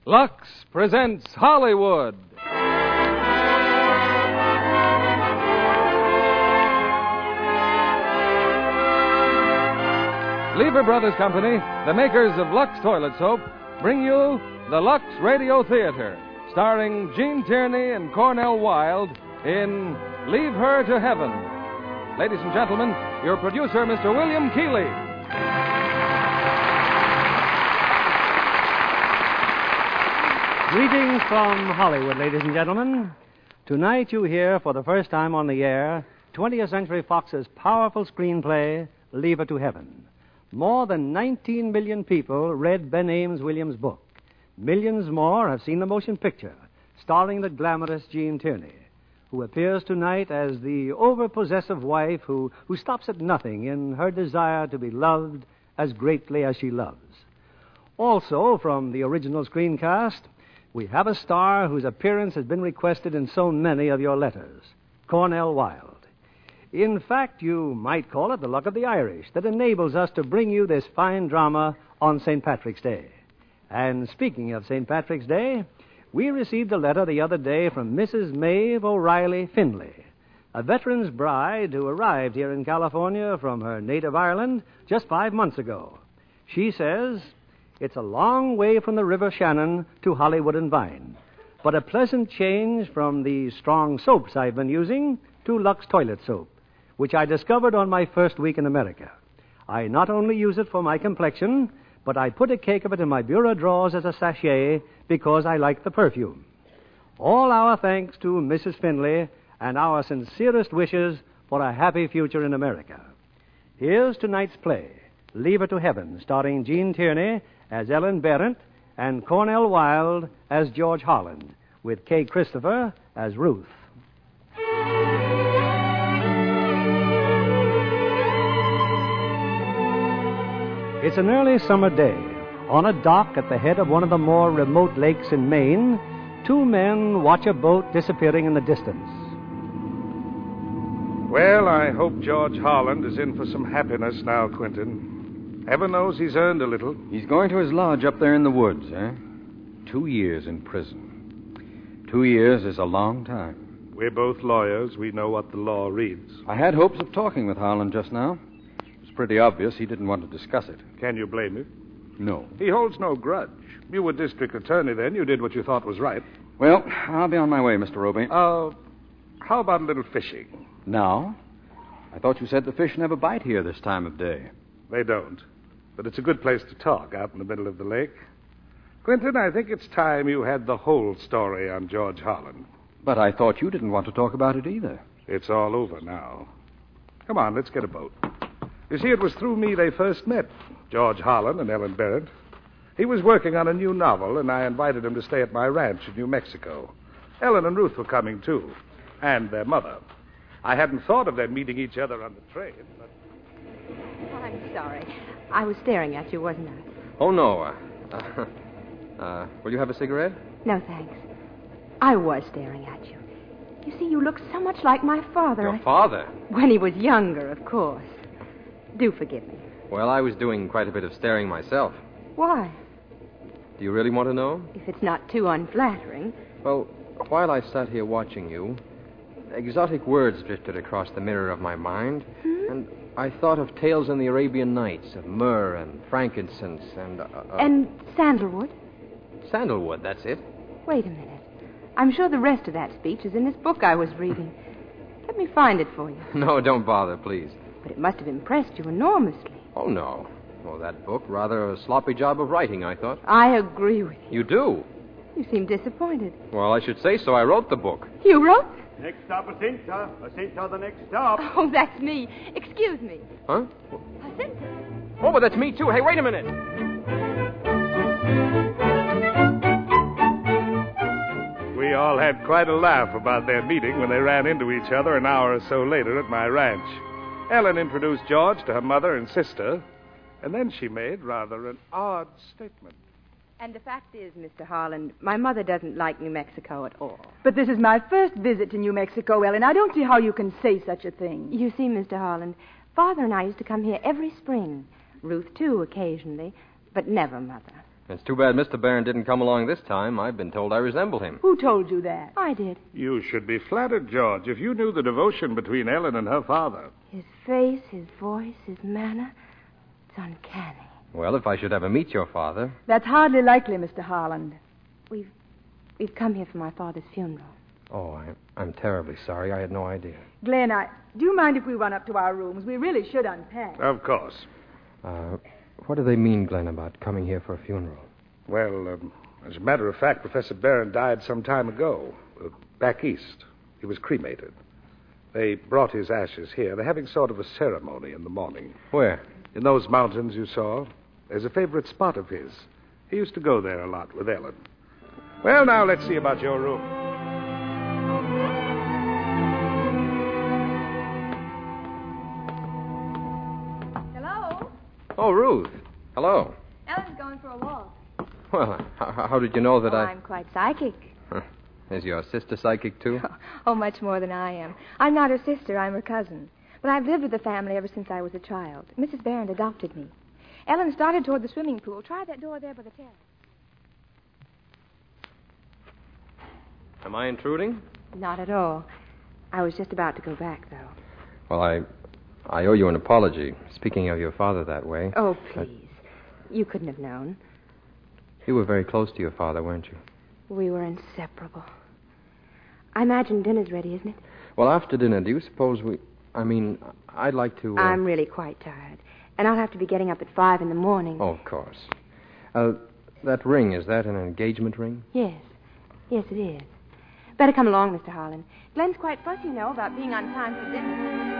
Lux presents Hollywood. Lever Brothers Company, the makers of Lux Toilet Soap, bring you the Lux Radio Theater, starring Gene Tierney and Cornell Wilde in Leave Her to Heaven. Ladies and gentlemen, your producer, Mr. William Keighley. Greetings from Hollywood, ladies and gentlemen. Tonight you hear, for the first time on the air, 20th Century Fox's powerful screenplay, Leave Her to Heaven. More than 19 million people read Ben Ames Williams' book. Millions more have seen the motion picture, starring the glamorous Gene Tierney, who appears tonight as the over-possessive wife who stops at nothing in her desire to be loved as greatly as she loves. Also, from the original screencast, we have a star whose appearance has been requested in so many of your letters, Cornell Wilde. In fact, you might call it the luck of the Irish that enables us to bring you this fine drama on St. Patrick's Day. And speaking of St. Patrick's Day, we received a letter the other day from Mrs. Maeve O'Reilly Finley, a veteran's bride who arrived here in California from her native Ireland just 5 months ago. She says, "It's a long way from the River Shannon to Hollywood and Vine, but a pleasant change from the strong soaps I've been using to Lux Toilet Soap, which I discovered on my first week in America. I not only use it for my complexion, but I put a cake of it in my bureau drawers as a sachet because I like the perfume. All our thanks to Mrs. Finley and our sincerest wishes for a happy future in America." Here's tonight's play, Leave Her to Heaven, starring Gene Tierney as Ellen Barrett and Cornell Wilde as George Holland, with Kay Christopher as Ruth. It's an early summer day. On a dock at the head of one of the more remote lakes in Maine, two men watch a boat disappearing in the distance. Well, I hope George Holland is in for some happiness now, Quentin. Heaven knows he's earned a little. He's going to his lodge up there in the woods, eh? 2 years in prison. 2 years is a long time. We're both lawyers. We know what the law reads. I had hopes of talking with Holland just now. It was pretty obvious he didn't want to discuss it. Can you blame him? No. He holds no grudge. You were district attorney then. You did what you thought was right. Well, I'll be on my way, Mr. Roby. How about a little fishing? Now? I thought you said the fish never bite here this time of day. They don't. But it's a good place to talk out in the middle of the lake. Quentin, I think it's time you had the whole story on George Holland. But I thought you didn't want to talk about it either. It's all over now. Come on, let's get a boat. You see, it was through me they first met, George Holland and Ellen Barrett. He was working on a new novel, and I invited him to stay at my ranch in New Mexico. Ellen and Ruth were coming, too, and their mother. I hadn't thought of them meeting each other on the train, but... Oh, I'm sorry. I was staring at you, wasn't I? Oh, no. Will you have a cigarette? No, thanks. I was staring at you. You see, you look so much like my father. Your father? When he was younger, of course. Do forgive me. Well, I was doing quite a bit of staring myself. Why? Do you really want to know? If it's not too unflattering. Well, while I sat here watching you, exotic words drifted across the mirror of my mind, and I thought of tales in the Arabian Nights, of myrrh and frankincense and... And sandalwood? Sandalwood, that's it. Wait a minute. I'm sure the rest of that speech is in this book I was reading. Let me find it for you. No, don't bother, please. But it must have impressed you enormously. Oh, no. Well, that book, rather a sloppy job of writing, I thought. I agree with you. You do? You seem disappointed. Well, I should say so. I wrote the book. You wrote? Next stop, Jacinta. Jacinta, the next stop. Oh, that's me. Excuse me. Huh? Jacinta. Oh, but that's me, too. Hey, wait a minute. We all had quite a laugh about their meeting when they ran into each other an hour or so later at my ranch. Ellen introduced George to her mother and sister, and then she made rather an odd statement. And the fact is, Mr. Holland, my mother doesn't like New Mexico at all. But this is my first visit to New Mexico, Ellen. I don't see how you can say such a thing. You see, Mr. Holland, Father and I used to come here every spring. Ruth, too, occasionally, but never Mother. It's too bad Mr. Barron didn't come along this time. I've been told I resemble him. Who told you that? I did. You should be flattered, George, if you knew the devotion between Ellen and her father. His face, his voice, his manner. It's uncanny. Well, if I should ever meet your father... That's hardly likely, Mr. Harland. We've come here for my father's funeral. Oh, I'm terribly sorry. I had no idea. Glenn, do you mind if we run up to our rooms? We really should unpack. Of course. What do they mean, Glenn, about coming here for a funeral? Well, as a matter of fact, Professor Barron died some time ago, back east. He was cremated. They brought his ashes here. They're having sort of a ceremony in the morning. Where? In those mountains you saw. There's a favorite spot of his. He used to go there a lot with Ellen. Well, now, let's see about your room. Hello? Oh, Ruth. Hello. Ellen's going for a walk. Well, how did you know that I'm quite psychic. Is your sister psychic, too? Oh, much more than I am. I'm not her sister. I'm her cousin. But I've lived with the family ever since I was a child. Mrs. Barron adopted me. Ellen started toward the swimming pool. Try that door there by the terrace. Am I intruding? Not at all. I was just about to go back, though. Well, I owe you an apology, speaking of your father that way. Oh, please. You couldn't have known. You were very close to your father, weren't you? We were inseparable. I imagine dinner's ready, isn't it? Well, after dinner, do you suppose I'd like to... I'm really quite tired. And I'll have to be getting up at 5 in the morning. Oh, of course. That ring, is that an engagement ring? Yes. Yes, it is. Better come along, Mr. Harlan. Glenn's quite fussy, you know, about being on time for dinner.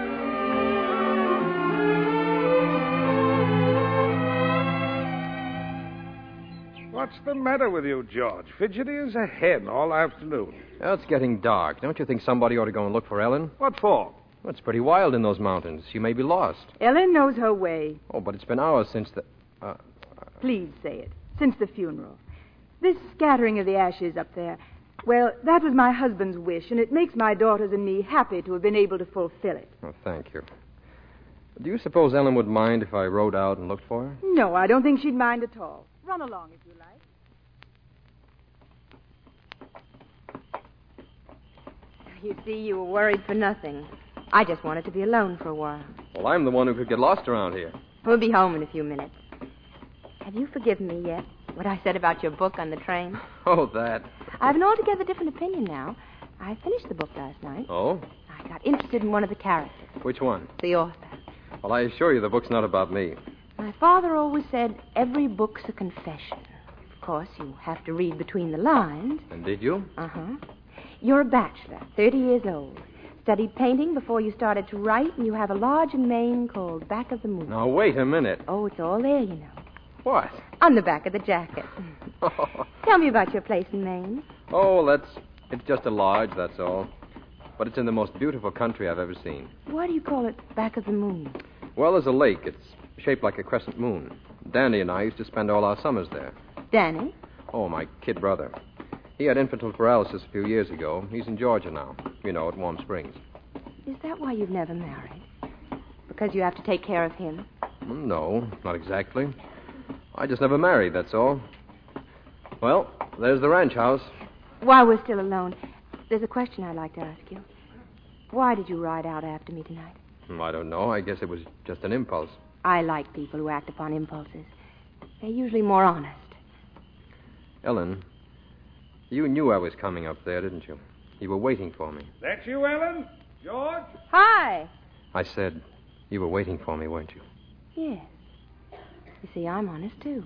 What's the matter with you, George? Fidgety as a hen all afternoon. Well, it's getting dark. Don't you think somebody ought to go and look for Ellen? What for? Well, it's pretty wild in those mountains. She may be lost. Ellen knows her way. Oh, but it's been hours since the... Please say it. Since the funeral. This scattering of the ashes up there, well, that was my husband's wish, and it makes my daughters and me happy to have been able to fulfill it. Oh, thank you. Do you suppose Ellen would mind if I rode out and looked for her? No, I don't think she'd mind at all. Run along if you like. You see, you were worried for nothing. I just wanted to be alone for a while. Well, I'm the one who could get lost around here. We'll be home in a few minutes. Have you forgiven me yet? What I said about your book on the train? Oh, that. I have an altogether different opinion now. I finished the book last night. Oh? I got interested in one of the characters. Which one? The author. Well, I assure you the book's not about me. My father always said every book's a confession. Of course, you have to read between the lines. And did you? Uh-huh. You're a bachelor, 30 years old. Studied painting before you started to write, and you have a lodge in Maine called Back of the Moon. Now, wait a minute. Oh, it's all there, you know. What? On the back of the jacket. Tell me about your place in Maine. Oh, it's just a lodge, that's all. But it's in the most beautiful country I've ever seen. Why do you call it Back of the Moon? Well, there's a lake. It's shaped like a crescent moon. Danny and I used to spend all our summers there. Danny? Oh, my kid brother. He had infantile paralysis a few years ago. He's in Georgia now. You know, at Warm Springs. Is that why you've never married? Because you have to take care of him? No, not exactly. I just never married, that's all. Well, there's the ranch house. While we're still alone, there's a question I'd like to ask you. Why did you ride out after me tonight? I don't know. I guess it was just an impulse. I like people who act upon impulses. They're usually more honest. Ellen, you knew I was coming up there, didn't you? You were waiting for me. That you, Ellen? George? Hi. I said you were waiting for me, weren't you? Yes. You see, I'm honest, too.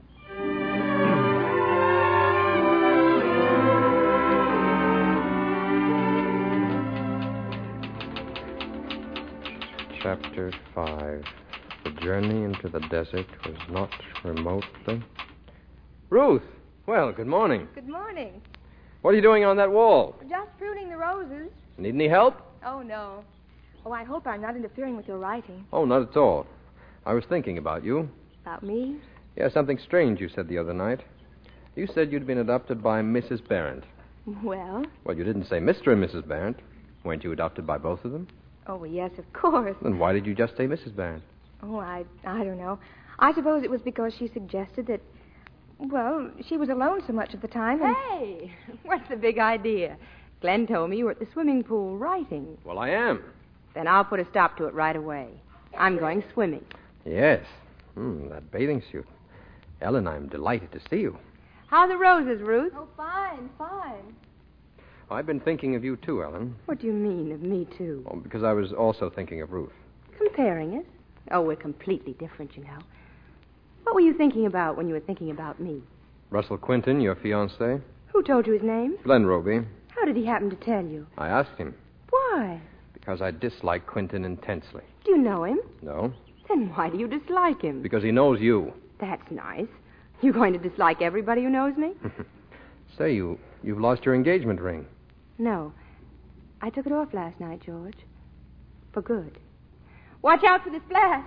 Chapter 5. The journey into the desert was not remotely... Ruth! Well, good morning. Good morning. What are you doing on that wall? Just pruning the roses. Need any help? Oh, no. Oh, I hope I'm not interfering with your writing. Oh, not at all. I was thinking about you. About me? Yeah, something strange you said the other night. You said you'd been adopted by Mrs. Barrett. Well? Well, you didn't say Mr. and Mrs. Barrett. Weren't you adopted by both of them? Oh, yes, of course. Then why did you just say Mrs. Barrett? Oh, I don't know. I suppose it was because she suggested that... Well, she was alone so much of the time. And... Hey, what's the big idea? Glenn told me you were at the swimming pool writing. Well, I am. Then I'll put a stop to it right away. I'm going swimming. Yes. That bathing suit. Ellen, I'm delighted to see you. How are the roses, Ruth? Oh, fine, fine. I've been thinking of you, too, Ellen. What do you mean of me, too? Oh, because I was also thinking of Ruth. Comparing us? Oh, we're completely different, you know. What were you thinking about when you were thinking about me? Russell Quinton, your fiancé. Who told you his name? Glenn Roby. How did he happen to tell you? I asked him. Why? Because I dislike Quinton intensely. Do you know him? No? Then why do you dislike him? Because he knows you. That's nice. You're going to dislike everybody who knows me? Say, you've lost your engagement ring. No. I took it off last night, George. For good. Watch out for the splash.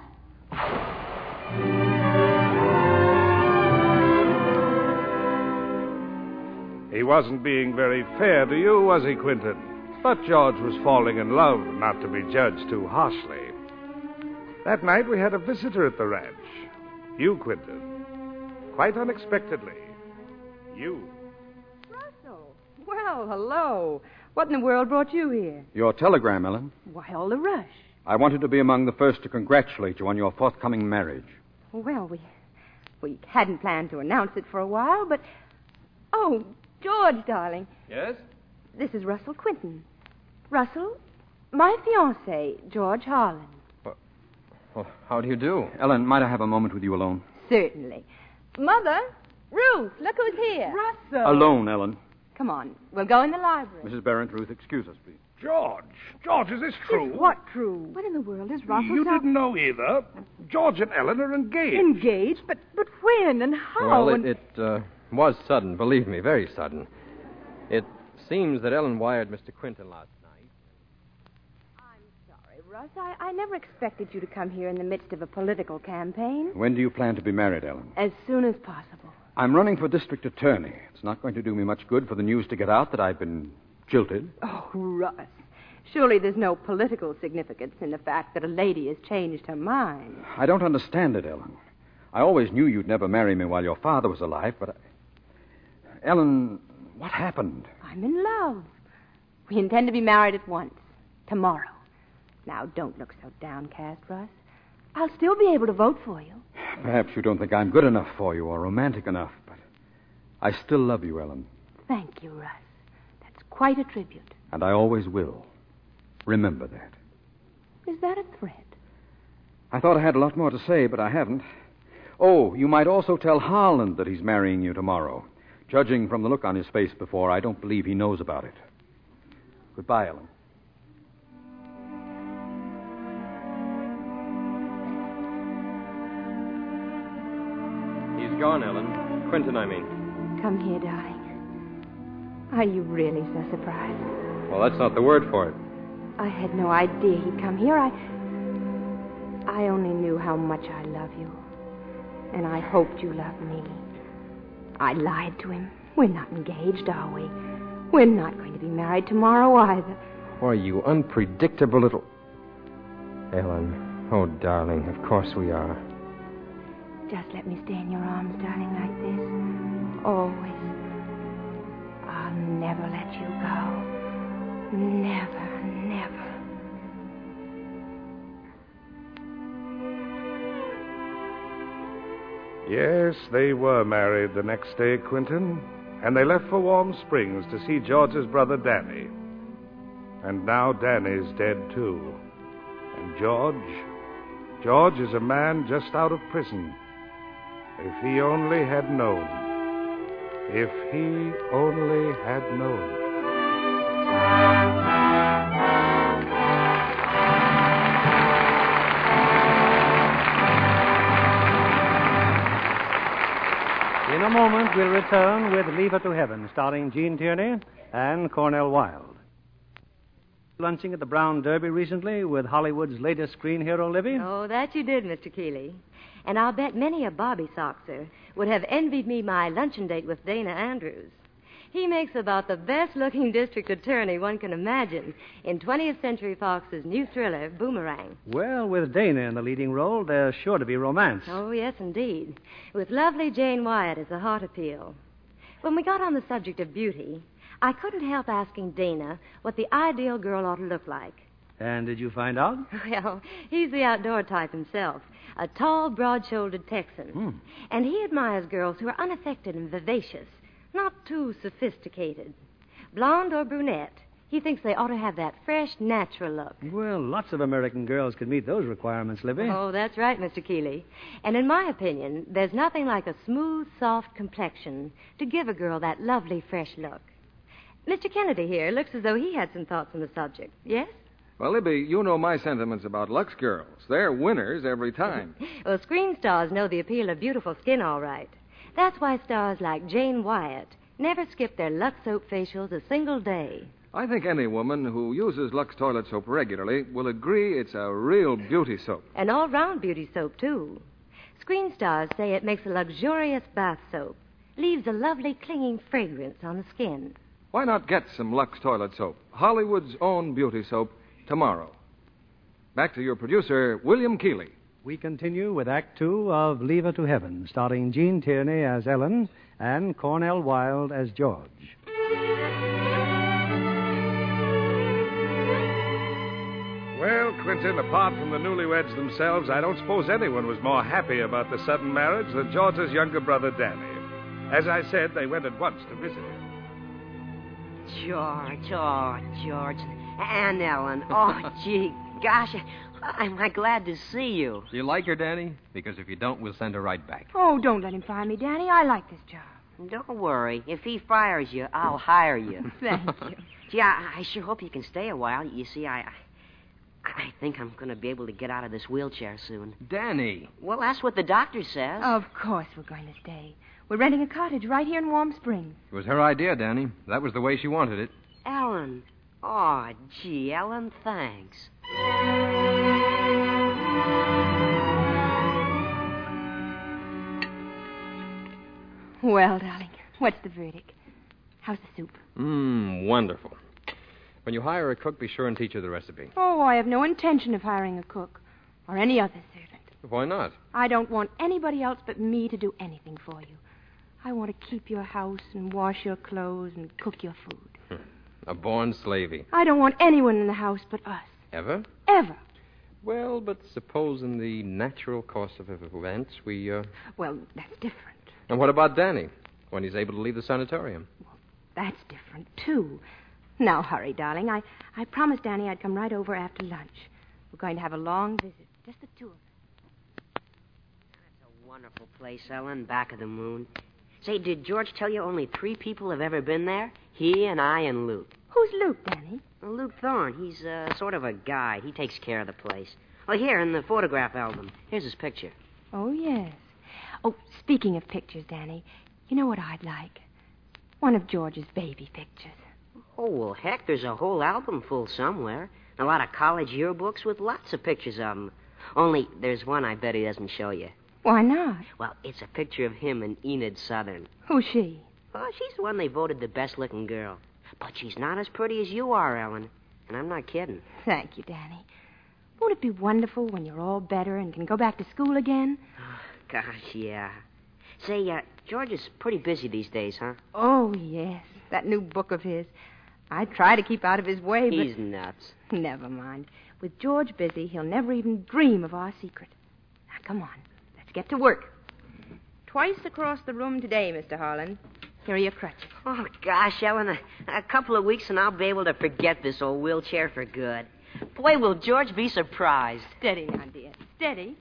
He wasn't being very fair to you, was he, Quinton? But George was falling in love, not to be judged too harshly. That night we had a visitor at the ranch. You, Quinton. Quite unexpectedly. You. Russell. Well, hello. What in the world brought you here? Your telegram, Ellen. Why all the rush? I wanted to be among the first to congratulate you on your forthcoming marriage. Well, we hadn't planned to announce it for a while, but... Oh, George, darling. Yes? This is Russell Quinton. Russell, my fiancé, George Harlan. Well, how do you do? Ellen, might I have a moment with you alone? Certainly. Mother, Ruth, look who's here. Russell. Alone, Ellen. Come on, we'll go in the library. Mrs. Barrett, Ruth, excuse us, please. George, is this true? What true? What in the world is Russell? You didn't know either. George and Ellen are engaged. Engaged? But when and how? Well, and... it was sudden, believe me, very sudden. It seems that Ellen wired Mr. Quinton last night. I'm sorry, Russ. I never expected you to come here in the midst of a political campaign. When do you plan to be married, Ellen? As soon as possible. I'm running for district attorney. It's not going to do me much good for the news to get out that I've been jilted. Oh, Russ. Surely there's no political significance in the fact that a lady has changed her mind. I don't understand it, Ellen. I always knew you'd never marry me while your father was alive, but... Ellen, what happened? I'm in love. We intend to be married at once. Tomorrow. Now, don't look so downcast, Russ. I'll still be able to vote for you. Perhaps you don't think I'm good enough for you or romantic enough, but I still love you, Ellen. Thank you, Russ. That's quite a tribute. And I always will. Remember that. Is that a threat? I thought I had a lot more to say, but I haven't. Oh, you might also tell Harlan that he's marrying you tomorrow. Judging from the look on his face before, I don't believe he knows about it. Goodbye, Ellen. He's gone, Ellen. Quinton, I mean. Come here, darling. Are you really so surprised? Well, that's not the word for it. I had no idea he'd come here. I only knew how much I love you. And I hoped you loved me. I lied to him. We're not engaged, are we? We're not going to be married tomorrow either. Why, you unpredictable little... Ellen. Oh, darling, of course we are. Just let me stay in your arms, darling, like this. Always. I'll never let you go. Never, never. Yes, they were married the next day, Quinton. And they left for Warm Springs to see George's brother, Danny. And now Danny's dead, too. And George is a man just out of prison. If he only had known. If he only had known. In a moment, we'll return with Leave It to Heaven, starring Gene Tierney and Cornell Wilde. Lunching at the Brown Derby recently with Hollywood's latest screen hero, Libby? Oh, that you did, Mr. Keeley. And I'll bet many a Bobby Soxer would have envied me my luncheon date with Dana Andrews. He makes about the best-looking district attorney one can imagine in 20th Century Fox's new thriller, Boomerang. Well, with Dana in the leading role, there's sure to be romance. Oh, yes, indeed. With lovely Jane Wyatt as the heart appeal. When we got on the subject of beauty, I couldn't help asking Dana what the ideal girl ought to look like. And did you find out? Well, he's the outdoor type himself, a tall, broad-shouldered Texan. And he admires girls who are unaffected and vivacious, not too sophisticated. Blonde or brunette, he thinks they ought to have that fresh, natural look. Well, lots of American girls could meet those requirements, Libby. Oh, that's right, Mr. Keeley. And in my opinion, there's nothing like a smooth, soft complexion to give a girl that lovely, fresh look. Mr. Kennedy here looks as though he had some thoughts on the subject. Yes? Well, Libby, you know my sentiments about Lux girls. They're winners every time. Well, screen stars know the appeal of beautiful skin all right. That's why stars like Jane Wyatt never skip their Lux soap facials a single day. I think any woman who uses Lux toilet soap regularly will agree it's a real beauty soap. An all-round beauty soap, too. Screen stars say it makes a luxurious bath soap, leaves a lovely clinging fragrance on the skin. Why not get some Lux toilet soap, Hollywood's own beauty soap, tomorrow? Back to your producer, William Keeley. We continue with Act Two of Leave Her to Heaven, starring Gene Tierney as Ellen and Cornell Wilde as George. Well, Quentin, apart from the newlyweds themselves, I don't suppose anyone was more happy about the sudden marriage than George's younger brother, Danny. As I said, they went at once to visit him. George. And Ellen. Oh, gee, gosh, am I glad to see you. Do you like her, Danny? Because if you don't, we'll send her right back. Oh, don't let him fire me, Danny. I like this job. Don't worry. If he fires you, I'll hire you. Thank you. Gee, I sure hope you can stay a while. You see, I think I'm going to be able to get out of this wheelchair soon. Danny. Well, that's what the doctor says. Of course we're going to stay. We're renting a cottage right here in Warm Springs. It was her idea, Danny. That was the way she wanted it. Ellen. Oh, gee, Ellen, thanks. Well, darling, what's the verdict? How's the soup? Wonderful. When you hire a cook, be sure and teach her the recipe. Oh, I have no intention of hiring a cook or any other servant. Why not? I don't want anybody else but me to do anything for you. I want to keep your house and wash your clothes and cook your food. A born slavey. I don't want anyone in the house but us. Ever? Ever. Well, but suppose in the natural course of events we, Well, that's different. And what about Danny, when he's able to leave the sanatorium? Well, that's different, too. Now, hurry, darling. I promised Danny I'd come right over after lunch. We're going to have a long visit, just the two of us. That's a wonderful place, Ellen, back of the moon. Say, did George tell you only 3 people have ever been there? He and I and Luke. Who's Luke, Danny? Well, Luke Thorne. He's sort of a guide. He takes care of the place. Well, here in the photograph album. Here's his picture. Oh, yes. Oh, speaking of pictures, Danny, you know what I'd like? One of George's baby pictures. Oh, well, heck, there's a whole album full somewhere. A lot of college yearbooks with lots of pictures of him. Only there's one I bet he doesn't show you. Why not? Well, it's a picture of him and Enid Southern. Who's she? Oh, she's the one they voted the best-looking girl. But she's not as pretty as you are, Ellen. And I'm not kidding. Thank you, Danny. Won't it be wonderful when you're all better and can go back to school again? Gosh, yeah. Say, George is pretty busy these days, huh? Oh, yes. That new book of his. I try to keep out of his way, but... He's nuts. Never mind. With George busy, he'll never even dream of our secret. Now, come on. Let's get to work. Twice across the room today, Mr. Harlan. Here are your crutches. Oh, gosh, Ellen, a couple of weeks and I'll be able to forget this old wheelchair for good. Boy, will George be surprised. Steady now, dear. Steady.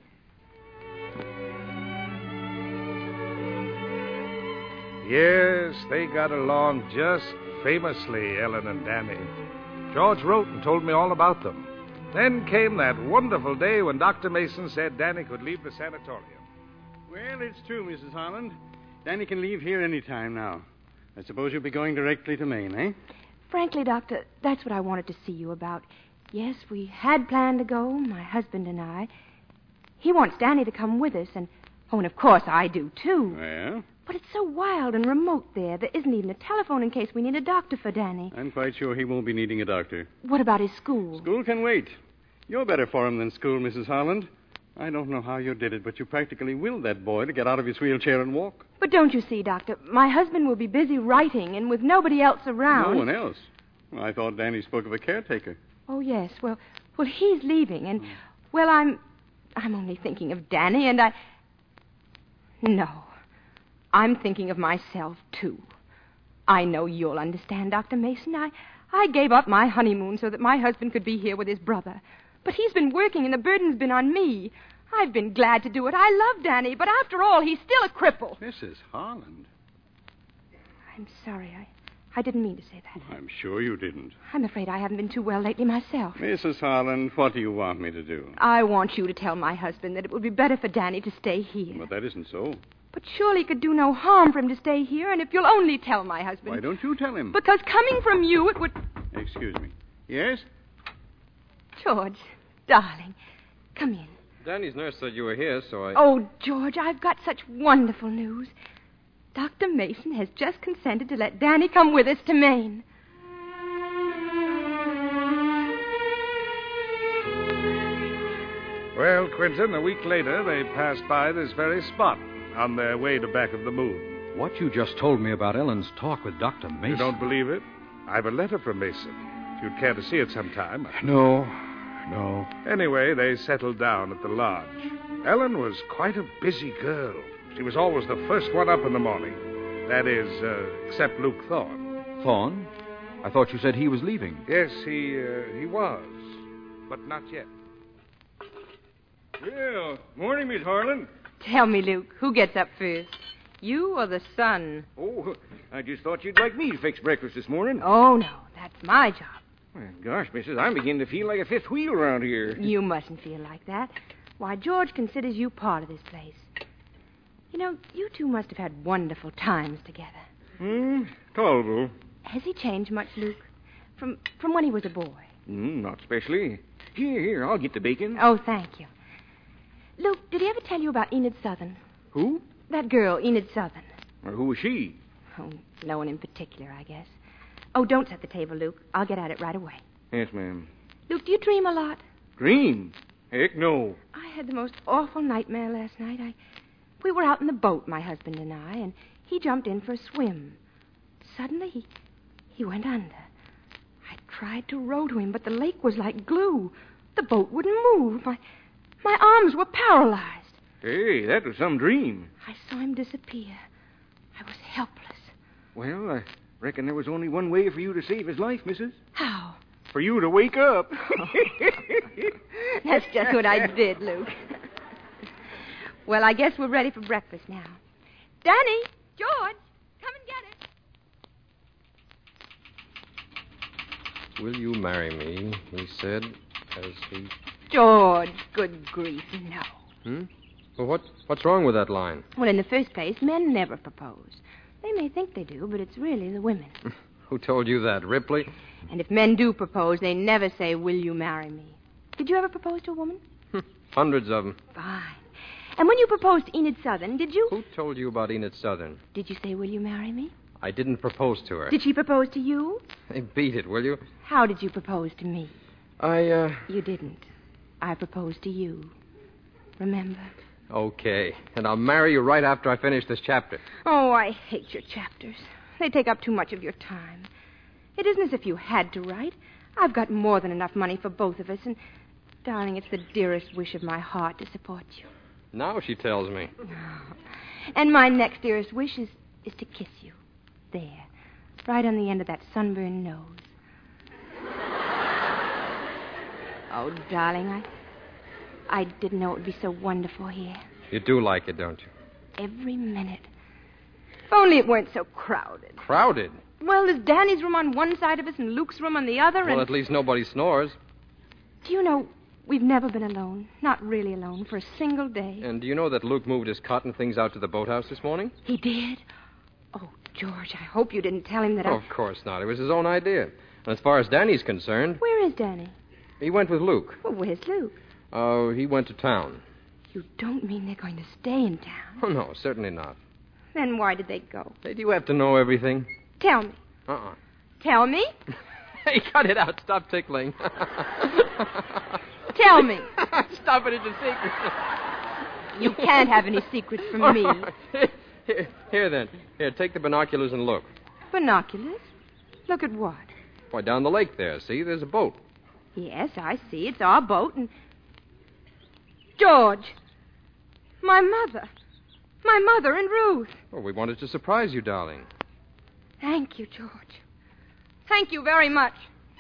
Yes, they got along just famously, Ellen and Danny. George wrote and told me all about them. Then came that wonderful day when Dr. Mason said Danny could leave the sanatorium. Well, it's true, Mrs. Harland. Danny can leave here any time now. I suppose you'll be going directly to Maine, eh? Frankly, Doctor, that's what I wanted to see you about. Yes, we had planned to go, my husband and I. He wants Danny to come with us, and of course I do, too. Well? But it's so wild and remote there. There isn't even a telephone in case we need a doctor for Danny. I'm quite sure he won't be needing a doctor. What about his school? School can wait. You're better for him than school, Mrs. Holland. I don't know how you did it, but you practically willed that boy to get out of his wheelchair and walk. But don't you see, Doctor, my husband will be busy writing, and with nobody else around... No one else? Well, I thought Danny spoke of a caretaker. Oh, yes. Well, he's leaving, and, well, I'm only thinking of Danny, and No. I'm thinking of myself, too. I know you'll understand, Dr. Mason. I gave up my honeymoon so that my husband could be here with his brother. But he's been working, and the burden's been on me. I've been glad to do it. I love Danny, but after all, he's still a cripple. Mrs. Holland. I'm sorry. I didn't mean to say that. I'm sure you didn't. I'm afraid I haven't been too well lately myself. Mrs. Holland, what do you want me to do? I want you to tell my husband that it would be better for Danny to stay here. But that isn't so. But surely it could do no harm for him to stay here, and if you'll only tell my husband... Why don't you tell him? Because coming from you, it would... Excuse me. Yes? George, darling, come in. Danny's nurse said you were here, so I... Oh, George, I've got such wonderful news. Dr. Mason has just consented to let Danny come with us to Maine. Well, Quentin, a week later, they passed by this very spot on their way to Back of the Moon. What you just told me about Ellen's talk with Dr. Mason... You don't believe it? I've a letter from Mason. If you'd care to see it sometime. No. Anyway, they settled down at the lodge. Ellen was quite a busy girl. She was always the first one up in the morning. That is, except Luke Thorne. Thorne? I thought you said he was leaving. Yes, he was. But not yet. Well, morning, Miss Harlan. Tell me, Luke, who gets up first? You or the sun? Oh, I just thought you'd like me to fix breakfast this morning. Oh, no, that's my job. Well, gosh, missus, I'm beginning to feel like a fifth wheel around here. You mustn't feel like that. Why, George considers you part of this place. You know, you two must have had wonderful times together. Tolerable. Has he changed much, Luke? From when he was a boy? Not especially. Here, I'll get the bacon. Oh, thank you. Luke, did he ever tell you about Enid Southern? Who? That girl, Enid Southern. Or who was she? Oh, no one in particular, I guess. Oh, don't set the table, Luke. I'll get at it right away. Yes, ma'am. Luke, do you dream a lot? Dream? Heck, no. I had the most awful nightmare last night. We were out in the boat, my husband and I, and he jumped in for a swim. Suddenly, he went under. I tried to row to him, but the lake was like glue. The boat wouldn't move. My arms were paralyzed. Hey, that was some dream. I saw him disappear. I was helpless. Well, I reckon there was only one way for you to save his life, missus. How? For you to wake up. That's just what I did, Luke. Well, I guess we're ready for breakfast now. Danny, George, come and get it. Will you marry me, he said, as he... George, good grief, no. Well, what's wrong with that line? Well, in the first place, men never propose. They may think they do, but it's really the women. Who told you that, Ripley? And if men do propose, they never say, will you marry me? Did you ever propose to a woman? Hundreds of them. Fine. And when you proposed to Enid Southern, did you... Who told you about Enid Southern? Did you say, will you marry me? I didn't propose to her. Did she propose to you? Hey, beat it, will you? How did you propose to me? You didn't. I proposed to you. Remember? Okay. And I'll marry you right after I finish this chapter. Oh, I hate your chapters. They take up too much of your time. It isn't as if you had to write. I've got more than enough money for both of us, and, darling, it's the dearest wish of my heart to support you. Now she tells me. And my next dearest wish is to kiss you. There. Right on the end of that sunburned nose. Oh, darling, I didn't know it would be so wonderful here. You do like it, don't you? Every minute. If only it weren't so crowded. Crowded? Well, there's Danny's room on one side of us and Luke's room on the other, Well, at least nobody snores. Do you know, we've never been alone. Not really alone for a single day. And do you know that Luke moved his cotton things out to the boathouse this morning? He did? Oh, George, I hope you didn't tell him that Of course not. It was his own idea. And as far as Danny's concerned... Where is Danny? He went with Luke. Well, where's Luke? Oh, he went to town. You don't mean they're going to stay in town? Oh, no, certainly not. Then why did they go? Hey, do you have to know everything? Tell me. Uh-uh. Tell me? Hey, cut it out. Stop tickling. Tell me. Stop it. It's a secret. You can't have any secrets from me. Here, then. Here, take the binoculars and look. Binoculars? Look at what? Why, down the lake there. See, there's a boat. Yes, I see. It's our boat and... George! My mother. My mother and Ruth. Well, we wanted to surprise you, darling. Thank you, George. Thank you very much.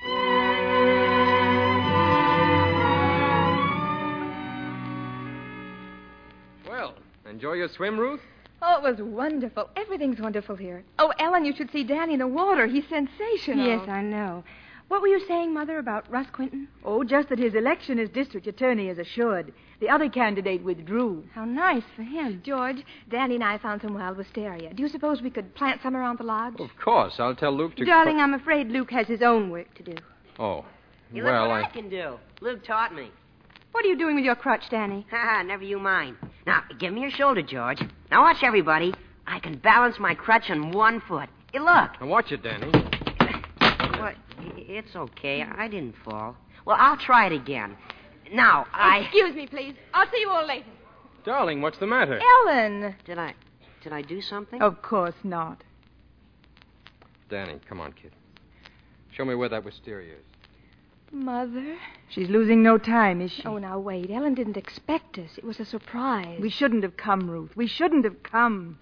Well, enjoy your swim, Ruth? Oh, it was wonderful. Everything's wonderful here. Oh, Ellen, you should see Danny in the water. He's sensational. Yes, I know. What were you saying, Mother, about Russ Quinton? Oh, just that his election as district attorney is assured. The other candidate withdrew. How nice for him. George, Danny and I found some wild wisteria. Do you suppose we could plant some around the lodge? Of course. I'll tell Luke to... Darling, I'm afraid Luke has his own work to do. Oh. Hey, well, look what I can do. Luke taught me. What are you doing with your crutch, Danny? Ha, never you mind. Now, give me your shoulder, George. Now, watch everybody. I can balance my crutch on one foot. Hey, look. Now, watch it, Danny. What? It's okay. I didn't fall. Well, I'll try it again. Now, Excuse me, please. I'll see you all later. Darling, what's the matter? Ellen! Did I do something? Of course not. Danny, come on, kid. Show me where that wisteria is. Mother? She's losing no time, is she? Oh, now, wait. Ellen didn't expect us. It was a surprise. We shouldn't have come, Ruth. We shouldn't have come.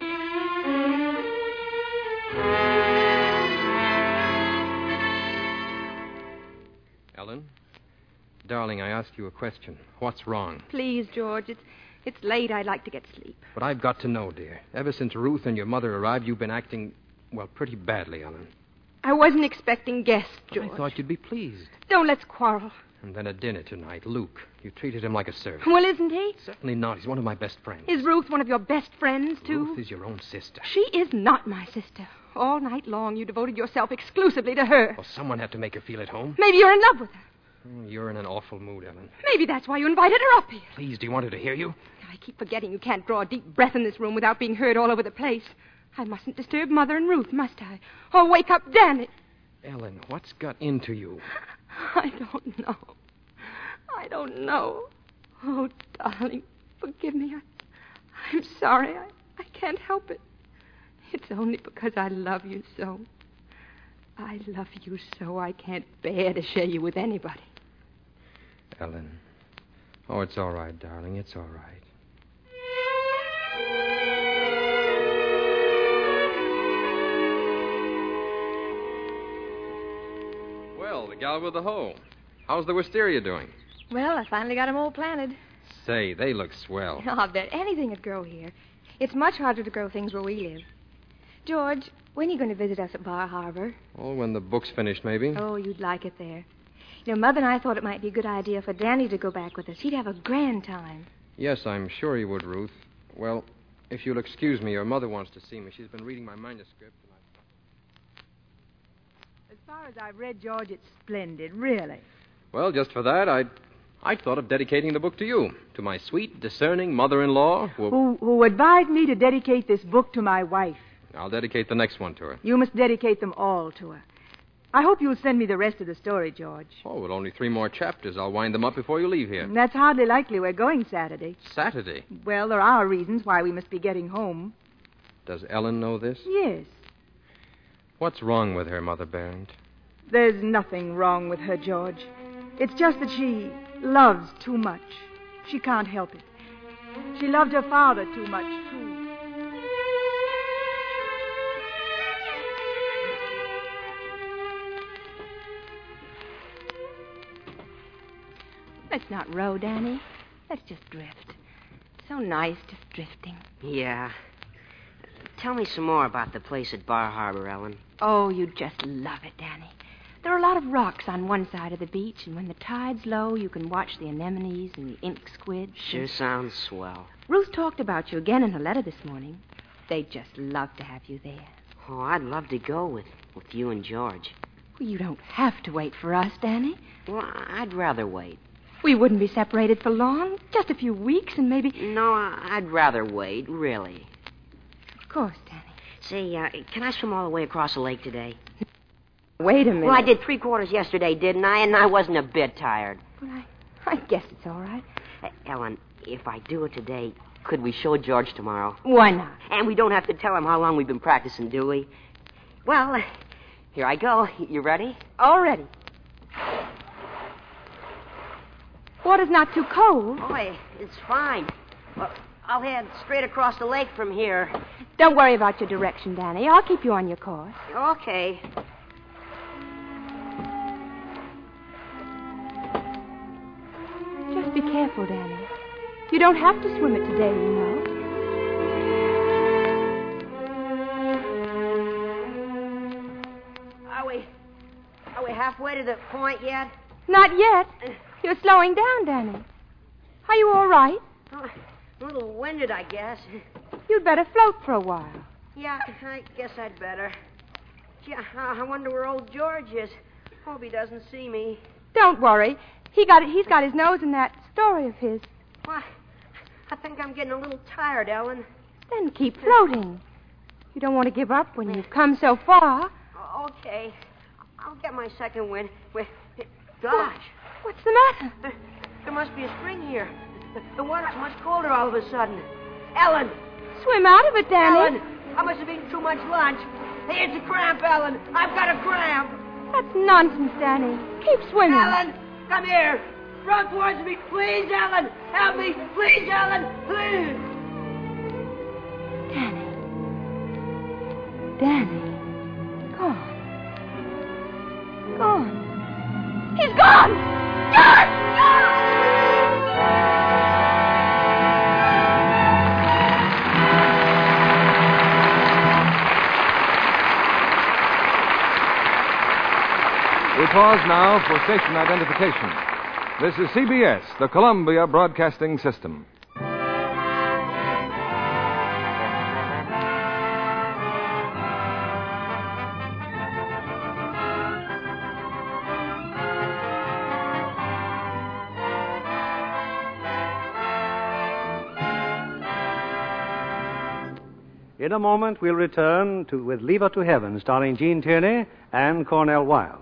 Ellen? Darling, I ask you a question. What's wrong? Please, George. It's late. I'd like to get sleep. But I've got to know, dear. Ever since Ruth and your mother arrived, you've been acting, well, pretty badly, Ellen. I wasn't expecting guests, George. I thought you'd be pleased. Don't let's quarrel. And then at dinner tonight, Luke. You treated him like a servant. Well, isn't he? Certainly not. He's one of my best friends. Is Ruth one of your best friends, too? Ruth is your own sister. She is not my sister. All night long, you devoted yourself exclusively to her. Well, someone had to make her feel at home. Maybe you're in love with her. Oh, you're in an awful mood, Ellen. Maybe that's why you invited her up here. Please, do you want her to hear you? I keep forgetting you can't draw a deep breath in this room without being heard all over the place. I mustn't disturb Mother and Ruth, must I? Or wake up Danny. Ellen, what's got into you? I don't know. I don't know. Oh, darling, forgive me. I'm sorry. I can't help it. It's only because I love you so. I love you so I can't bear to share you with anybody. Ellen. Oh, it's all right, darling. It's all right. Well, the gal with the hoe. How's the wisteria doing? Well, I finally got them all planted. Say, they look swell. Oh, I bet anything would grow here. It's much harder to grow things where we live. George, when are you going to visit us at Bar Harbor? Oh, when the book's finished, maybe. Oh, you'd like it there. You know, Mother and I thought it might be a good idea for Danny to go back with us. He'd have a grand time. Yes, I'm sure he would, Ruth. Well, if you'll excuse me, your mother wants to see me. She's been reading my manuscript. As far as I've read, George, it's splendid, really. Well, just for that, I'd thought of dedicating the book to you, to my sweet, discerning mother-in-law who advised me to dedicate this book to my wife. I'll dedicate the next one to her. You must dedicate them all to her. I hope you'll send me the rest of the story, George. Oh, well, only 3 more chapters. I'll wind them up before you leave here. That's hardly likely. We're going Saturday. Saturday? Well, there are reasons why we must be getting home. Does Ellen know this? Yes. What's wrong with her, Mother Barrett? There's nothing wrong with her, George. It's just that she loves too much. She can't help it. She loved her father too much, too. Let's not row, Danny. Let's just drift. So nice just drifting. Yeah. Tell me some more about the place at Bar Harbor, Ellen. Oh, you'd just love it, Danny. There are a lot of rocks on one side of the beach, and when the tide's low, you can watch the anemones and the ink squids. Sure sounds swell. Ruth talked about you again in her letter this morning. They'd just love to have you there. Oh, I'd love to go with you and George. Well, you don't have to wait for us, Danny. Well, I'd rather wait. We wouldn't be separated for long. Just a few weeks and maybe... No, I'd rather wait, really. Of course, Danny. Say, can I swim all the way across the lake today? Wait a minute. Well, I did 3/4 yesterday, didn't I? And I wasn't a bit tired. But I guess it's all right. Ellen, if I do it today, could we show George tomorrow? Why not? And we don't have to tell him how long we've been practicing, do we? Well, here I go. You ready? All ready. Water's not too cold. Boy, it's fine. Well, I'll head straight across the lake from here. Don't worry about your direction, Danny. I'll keep you on your course. Okay. Just be careful, Danny. You don't have to swim it today, you know. Are we halfway to the point yet? Not yet. You're slowing down, Danny. Are you all right? Oh, a little winded, I guess. You'd better float for a while. Yeah, I guess I'd better. Gee, I wonder where old George is. Hope he doesn't see me. Don't worry. He's got his nose in that story of his. Why, I think I'm getting a little tired, Ellen. Then keep floating. You don't want to give up when you've come so far. Okay. I'll get my second wind. Wait, gosh. What's the matter? There must be a spring here. The water's much colder all of a sudden. Ellen! Swim out of it, Danny. Ellen! I must have eaten too much lunch. Hey, it's a cramp, Ellen. I've got a cramp. That's nonsense, Danny. Keep swimming. Ellen, come here. Run towards me. Please, Ellen. Help me. Please, Ellen. Please. Danny. Gone. Gone. He's gone! George! We pause now for station identification. This is CBS, the Columbia Broadcasting System. In a moment, we'll return with Leave Her to Heaven, starring Gene Tierney and Cornell Wilde.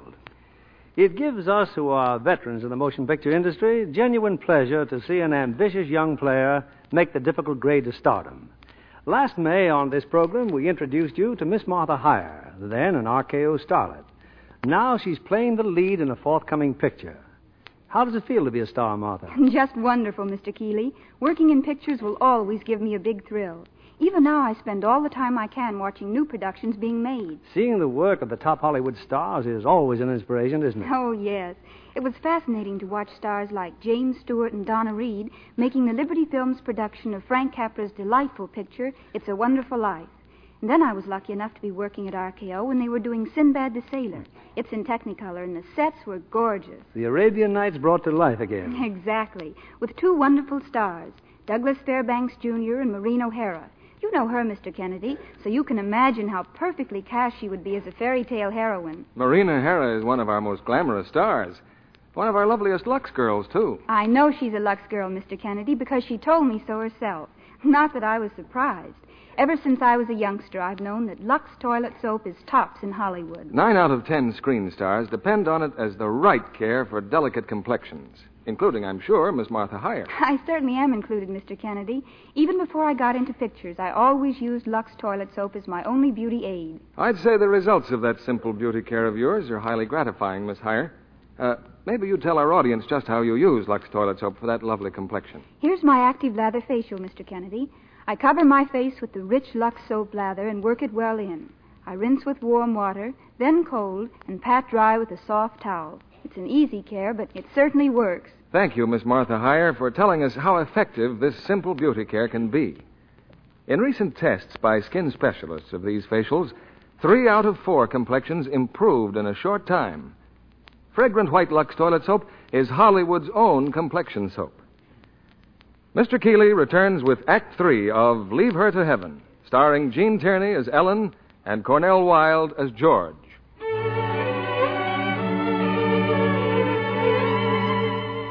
It gives us, who are veterans in the motion picture industry, genuine pleasure to see an ambitious young player make the difficult grade to stardom. Last May on this program, we introduced you to Miss Martha Hyer, then an RKO starlet. Now she's playing the lead in a forthcoming picture. How does it feel to be a star, Martha? Just wonderful, Mr. Keeley. Working in pictures will always give me a big thrill. Even now, I spend all the time I can watching new productions being made. Seeing the work of the top Hollywood stars is always an inspiration, isn't it? Oh, yes. It was fascinating to watch stars like James Stewart and Donna Reed making the Liberty Films production of Frank Capra's delightful picture, It's a Wonderful Life. And then I was lucky enough to be working at RKO when they were doing Sinbad the Sailor. It's in Technicolor, and the sets were gorgeous. The Arabian Nights brought to life again. Exactly. With two wonderful stars, Douglas Fairbanks Jr. and Maureen O'Hara. You know her, Mr. Kennedy, so you can imagine how perfectly cast she would be as a fairy tale heroine. Maureen O'Hara is one of our most glamorous stars. One of our loveliest Lux girls, too. I know she's a Lux girl, Mr. Kennedy, because she told me so herself. Not that I was surprised. Ever since I was a youngster, I've known that Lux toilet soap is tops in Hollywood. 9 out of 10 screen stars depend on it as the right care for delicate complexions, including, I'm sure, Miss Martha Hyer. I certainly am included, Mr. Kennedy. Even before I got into pictures, I always used Lux toilet soap as my only beauty aid. I'd say the results of that simple beauty care of yours are highly gratifying, Miss Hyer. Maybe you'd tell our audience just how you use Lux toilet soap for that lovely complexion. Here's my active lather facial, Mr. Kennedy. I cover my face with the rich Lux soap lather and work it well in. I rinse with warm water, then cold, and pat dry with a soft towel. It's an easy care, but it certainly works. Thank you, Miss Martha Hyer, for telling us how effective this simple beauty care can be. In recent tests by skin specialists of these facials, 3 out of 4 complexions improved in a short time. Fragrant White Lux toilet soap is Hollywood's own complexion soap. Mr. Keeley returns with Act 3 of Leave Her to Heaven, starring Gene Tierney as Ellen and Cornell Wilde as George.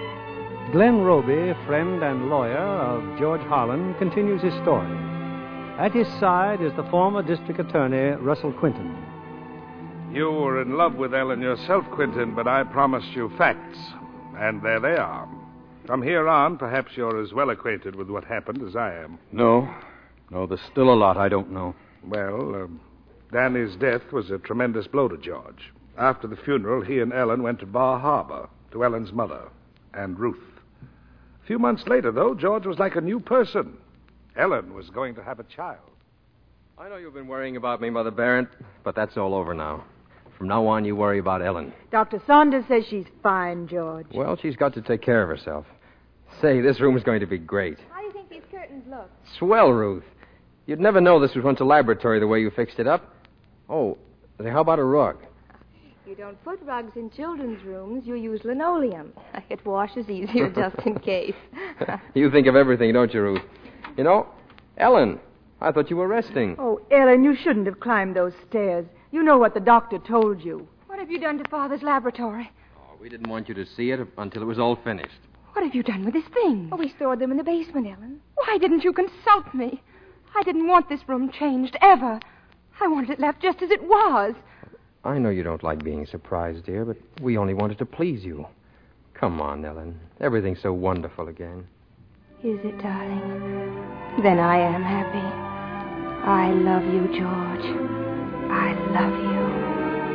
Glenn Roby, friend and lawyer of George Harlan, continues his story. At his side is the former district attorney, Russell Quinton. You were in love with Ellen yourself, Quinton, but I promised you facts. And there they are. From here on, perhaps you're as well acquainted with what happened as I am. No, there's still a lot I don't know. Well, Danny's death was a tremendous blow to George. After the funeral, he and Ellen went to Bar Harbor, to Ellen's mother, and Ruth. A few months later, though, George was like a new person. Ellen was going to have a child. I know you've been worrying about me, Mother Barrett, but that's all over now. From now on, you worry about Ellen. Dr. Saunders says she's fine, George. Well, she's got to take care of herself. Say, this room is going to be great. How do you think these curtains look? Swell, Ruth. You'd never know this was once a laboratory the way you fixed it up. Oh, how about a rug? You don't put rugs in children's rooms. You use linoleum. It washes easier just in case. You think of everything, don't you, Ruth? You know, Ellen, I thought you were resting. Oh, Ellen, you shouldn't have climbed those stairs. You know what the doctor told you. What have you done to Father's laboratory? Oh, we didn't want you to see it until it was all finished. What have you done with his things? Oh, we stored them in the basement, Ellen. Why didn't you consult me? I didn't want this room changed, ever. I wanted it left just as it was. I know you don't like being surprised, dear, but we only wanted to please you. Come on, Ellen. Everything's so wonderful again. Is it, darling? Then I am happy. I love you, George. I love you.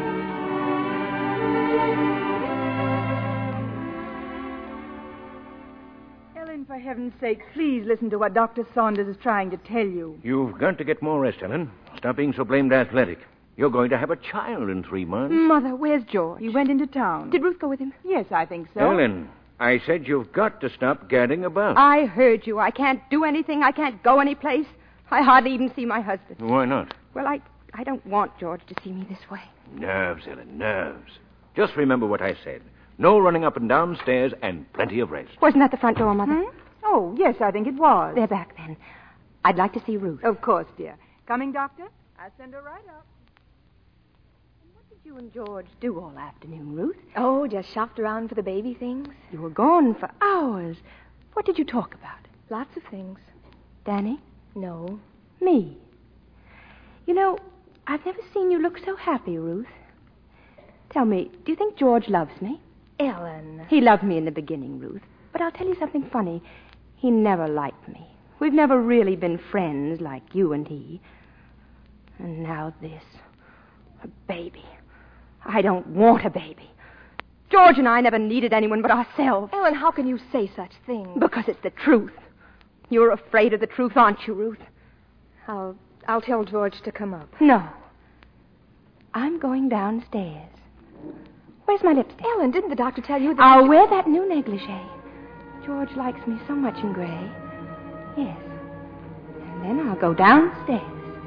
Ellen, for heaven's sake, please listen to what Dr. Saunders is trying to tell you. You've got to get more rest, Ellen. Stop being so blamed athletic. You're going to have a child in 3 months. Mother, where's George? He went into town. Did Ruth go with him? Yes, I think so. Ellen, I said you've got to stop gadding about. I heard you. I can't do anything. I can't go anyplace. I hardly even see my husband. Why not? Well, I don't want George to see me this way. Nerves, Ellen, nerves. Just remember what I said. No running up and down stairs and plenty of rest. Wasn't that the front door, Mother? Oh, yes, I think it was. They're back then. I'd like to see Ruth. Of course, dear. Coming, Doctor? I'll send her right up. What did you and George do all afternoon, Ruth? Oh, just shopped around for the baby things. You were gone for hours. What did you talk about? Lots of things. Danny? No. Me. You know, I've never seen you look so happy, Ruth. Tell me, do you think George loves me? Ellen. He loved me in the beginning, Ruth. But I'll tell you something funny. He never liked me. We've never really been friends like you and he. And now this. A baby. I don't want a baby. George and I never needed anyone but ourselves. Ellen, how can you say such things? Because it's the truth. You're afraid of the truth, aren't you, Ruth? I'll tell George to come up. No. I'm going downstairs. Where's my lipstick? Ellen, didn't the doctor tell you that... I'll wear that new negligee. George likes me so much in gray. Yes. And then I'll go downstairs.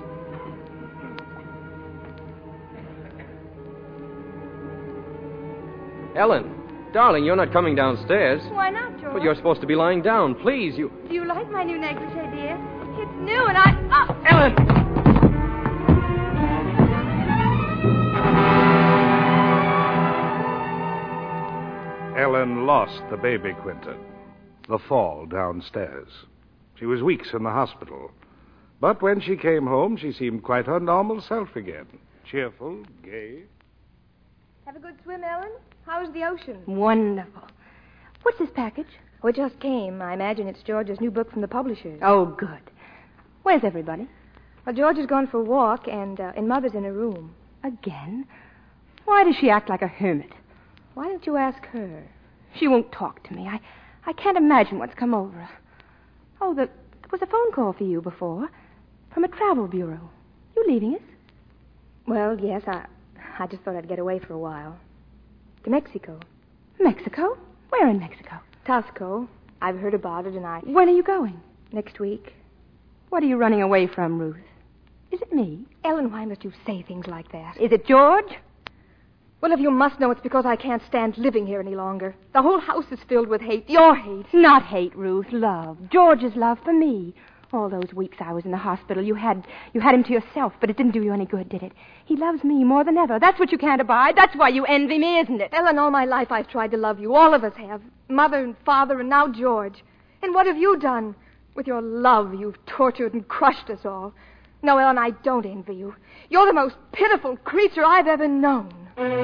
Ellen, darling, you're not coming downstairs. Why not, George? But you're supposed to be lying down. Please, you... Do you like my new negligee, dear? It's new and I... Oh. Ellen! Ellen lost the baby, Quinton. The fall downstairs. She was weeks in the hospital. But when she came home, she seemed quite her normal self again. Cheerful, gay. Have a good swim, Ellen? How's the ocean? Wonderful. What's this package? Oh, it just came. I imagine it's George's new book from the publishers. Oh, good. Where's everybody? Well, George has gone for a walk, and Mother's in her room. Again? Why does she act like a hermit? Why don't you ask her? She won't talk to me. I can't imagine what's come over her. Oh, there was a phone call for you before. From a travel bureau. You leaving us? Well, yes, I just thought I'd get away for a while. To Mexico. Mexico? Where in Mexico? Tasco. I've heard about it, and When are you going? Next week. What are you running away from, Ruth? Is it me? Ellen, why must you say things like that? Is it George? Well, if you must know, it's because I can't stand living here any longer. The whole house is filled with hate. Your hate. Not hate, Ruth. Love. George's love for me. All those weeks I was in the hospital, you had him to yourself, but it didn't do you any good, did it? He loves me more than ever. That's what you can't abide. That's why you envy me, isn't it? Ellen, all my life I've tried to love you. All of us have. Mother and Father and now George. And what have you done? With your love, you've tortured and crushed us all. No, Ellen, I don't envy you. You're the most pitiful creature I've ever known.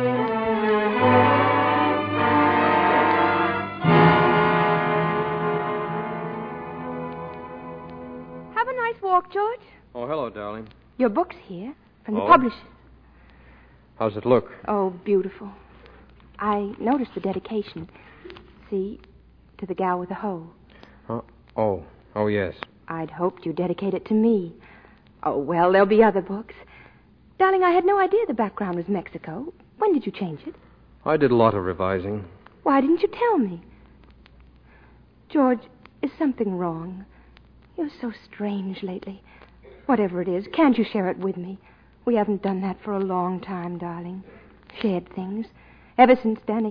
Have a nice walk, George. Oh, hello, darling. Your book's here from the Oh? publisher. How's it look? Oh, beautiful. I noticed the dedication. See, to the gal with the hoe. Oh, yes. I'd hoped you'd dedicate it to me. Oh, well, there'll be other books. Darling, I had no idea the background was Mexico. When did you change it? I did a lot of revising. Why didn't you tell me? George, is something wrong? You're so strange lately. Whatever it is, can't you share it with me? We haven't done that for a long time, darling. Shared things. Ever since Danny...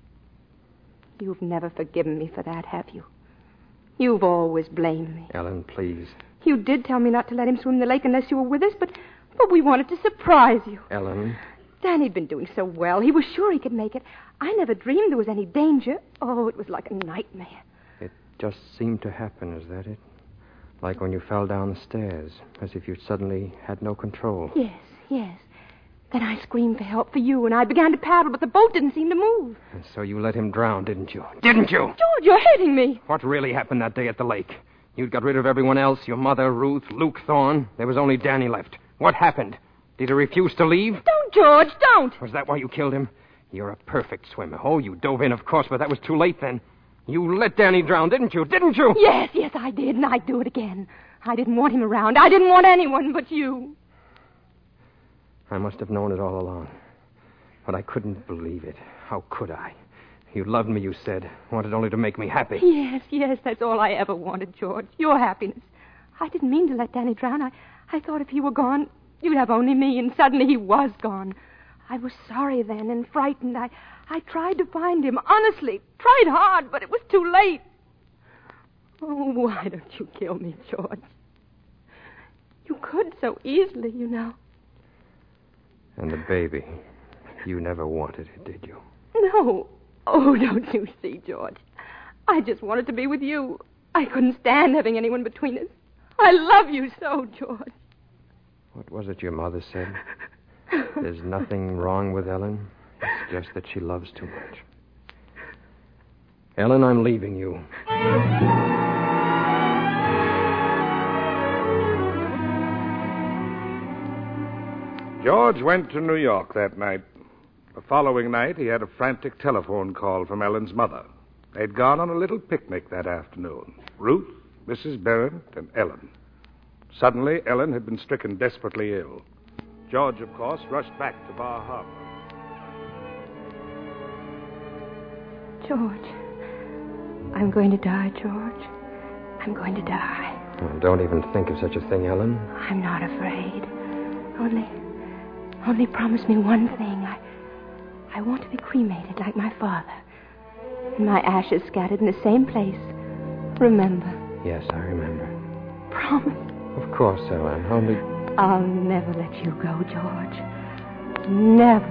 You've never forgiven me for that, have you? You've always blamed me. Ellen, please. You did tell me not to let him swim in the lake unless you were with us, but we wanted to surprise you. Ellen. Danny'd been doing so well. He was sure he could make it. I never dreamed there was any danger. Oh, it was like a nightmare. It just seemed to happen, is that it? Like when you fell down the stairs, as if you suddenly had no control. Yes. Then I screamed for help for you, and I began to paddle, but the boat didn't seem to move. And so you let him drown, didn't you? Didn't you? George, you're hurting me. What really happened that day at the lake? You'd got rid of everyone else, your mother, Ruth, Luke Thorne. There was only Danny left. What happened? Did he refuse to leave? Don't, George, don't. Was that why you killed him? You're a perfect swimmer. Oh, you dove in, of course, but that was too late then. You let Danny drown, didn't you? Didn't you? Yes, I did, and I'd do it again. I didn't want him around. I didn't want anyone but you. I must have known it all along. But I couldn't believe it. How could I? You loved me, you said. Wanted only to make me happy. Yes, that's all I ever wanted, George. Your happiness. I didn't mean to let Danny drown. I thought if he were gone, you'd have only me, and suddenly he was gone. I was sorry then and frightened. I tried to find him, honestly. Tried hard, but it was too late. Oh, why don't you kill me, George? You could so easily, you know. And the baby. You never wanted it, did you? No. Oh, don't you see, George? I just wanted to be with you. I couldn't stand having anyone between us. I love you so, George. What was it your mother said? There's nothing wrong with Ellen. It's just that she loves too much. Ellen, I'm leaving you. George went to New York that night. The following night, he had a frantic telephone call from Ellen's mother. They'd gone on a little picnic that afternoon. Ruth, Mrs. Berendt, and Ellen. Suddenly, Ellen had been stricken desperately ill. George, of course, rushed back to Bar Harbor. George, I'm going to die, George. I'm going to die. Oh, don't even think of such a thing, Ellen. I'm not afraid. Only promise me one thing. I want to be cremated like my father. And my ashes scattered in the same place. Remember? Yes, I remember. Promise. Of course, Ellen. Only... I'll never let you go, George. Never.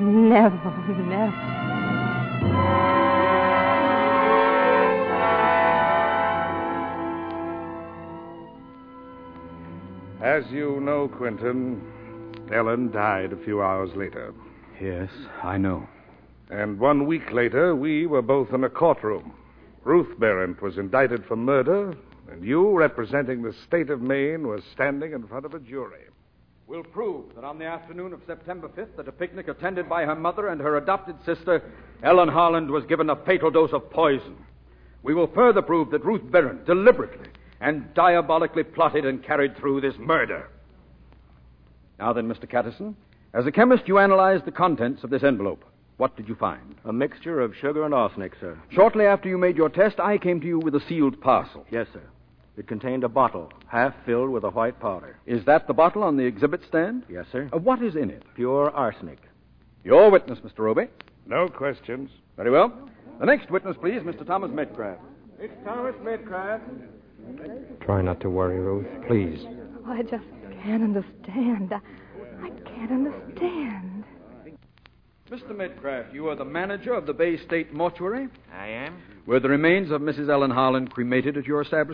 As you know, Quentin, Ellen died a few hours later. Yes, I know. And 1 week later, we were both in a courtroom. Ruth Berendt was indicted for murder, and you, representing the state of Maine, were standing in front of a jury. We'll prove that on the afternoon of September 5th, at a picnic attended by her mother and her adopted sister, Ellen Harland was given a fatal dose of poison. We will further prove that Ruth Berendt deliberately and diabolically plotted and carried through this murder. Now then, Mr. Catterson, as a chemist, you analyzed the contents of this envelope. What did you find? A mixture of sugar and arsenic, sir. Shortly after you made your test, I came to you with a sealed parcel. Yes, sir. It contained a bottle, half filled with a white powder. Is that the bottle on the exhibit stand? Yes, sir. What is in it? Pure arsenic. Your witness, Mr. Roby. No questions. Very well. The next witness, please, Mr. Thomas Medcraft. It's Thomas Medcraft. Try not to worry, Ruth. Please. I just can't understand. I can't understand. Mr. Medcraft, you are the manager of the Bay State Mortuary? I am? Were the remains of Mrs. Ellen Harland cremated at your establishment?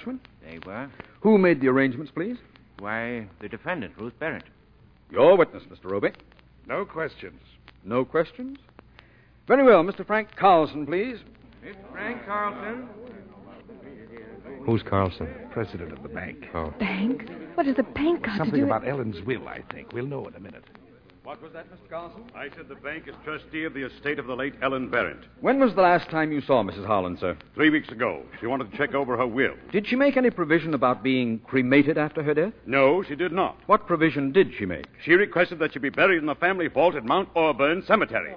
They were. Who made the arrangements, please? Why, the defendant, Ruth Barrett. Your witness, Mr. Roby. No questions. No questions? Very well. Mr. Frank Carlson, please. Mr. Frank Carlson. Who's Carlson? President of the bank. Oh. Bank? What does the bank got to Something do about Ellen's will, I think. We'll know in a minute. What was that, Mr. Carlson? I said the bank is trustee of the estate of the late Ellen Barrett. When was the last time you saw Mrs. Holland, sir? 3 weeks ago. She wanted to check over her will. Did she make any provision about being cremated after her death? No, she did not. What provision did she make? She requested that she be buried in the family vault at Mount Auburn Cemetery.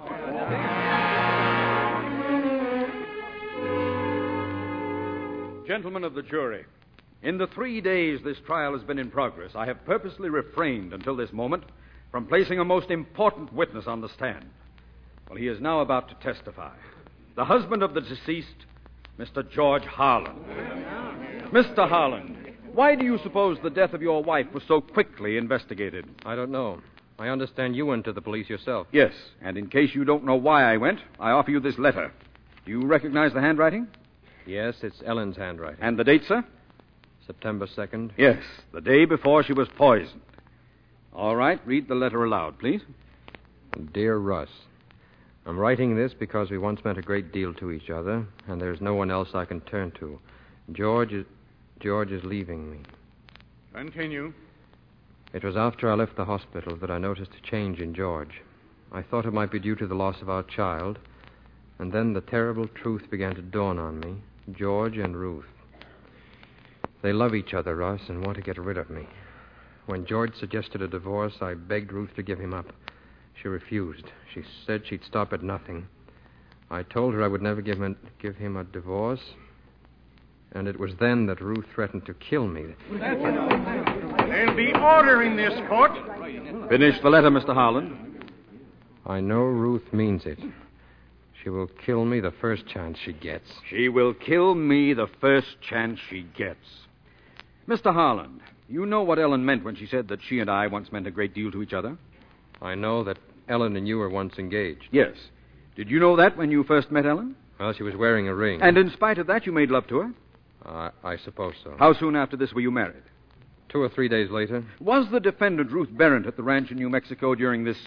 Gentlemen of the jury, in the 3 days this trial has been in progress, I have purposely refrained until this moment from placing a most important witness on the stand. Well, he is now about to testify. The husband of the deceased, Mr. George Harlan. Mr. Harlan, why do you suppose the death of your wife was so quickly investigated? I don't know. I understand you went to the police yourself. Yes, and in case you don't know why I went, I offer you this letter. Do you recognize the handwriting? Yes, it's Ellen's handwriting. And the date, sir? September 2nd. Yes, the day before she was poisoned. All right, read the letter aloud, please. Dear Russ, I'm writing this because we once meant a great deal to each other, and there's no one else I can turn to. George is leaving me. Continue. It was after I left the hospital that I noticed a change in George. I thought it might be due to the loss of our child, and then the terrible truth began to dawn on me. George and Ruth. They love each other, Russ, and want to get rid of me. When George suggested a divorce, I begged Ruth to give him up. She refused. She said she'd stop at nothing. I told her I would never give him a divorce, and it was then that Ruth threatened to kill me. There'll be order in this court. Finish the letter, Mr. Harlan. I know Ruth means it. She will kill me the first chance she gets. She will kill me the first chance she gets. Mr. Harlan, you know what Ellen meant when she said that she and I once meant a great deal to each other? I know that Ellen and you were once engaged. Yes. Did you know that when you first met Ellen? Well, she was wearing a ring. And in spite of that, you made love to her? I suppose so. How soon after this were you married? 2 or 3 days later. Was the defendant Ruth Barrett at the ranch in New Mexico during this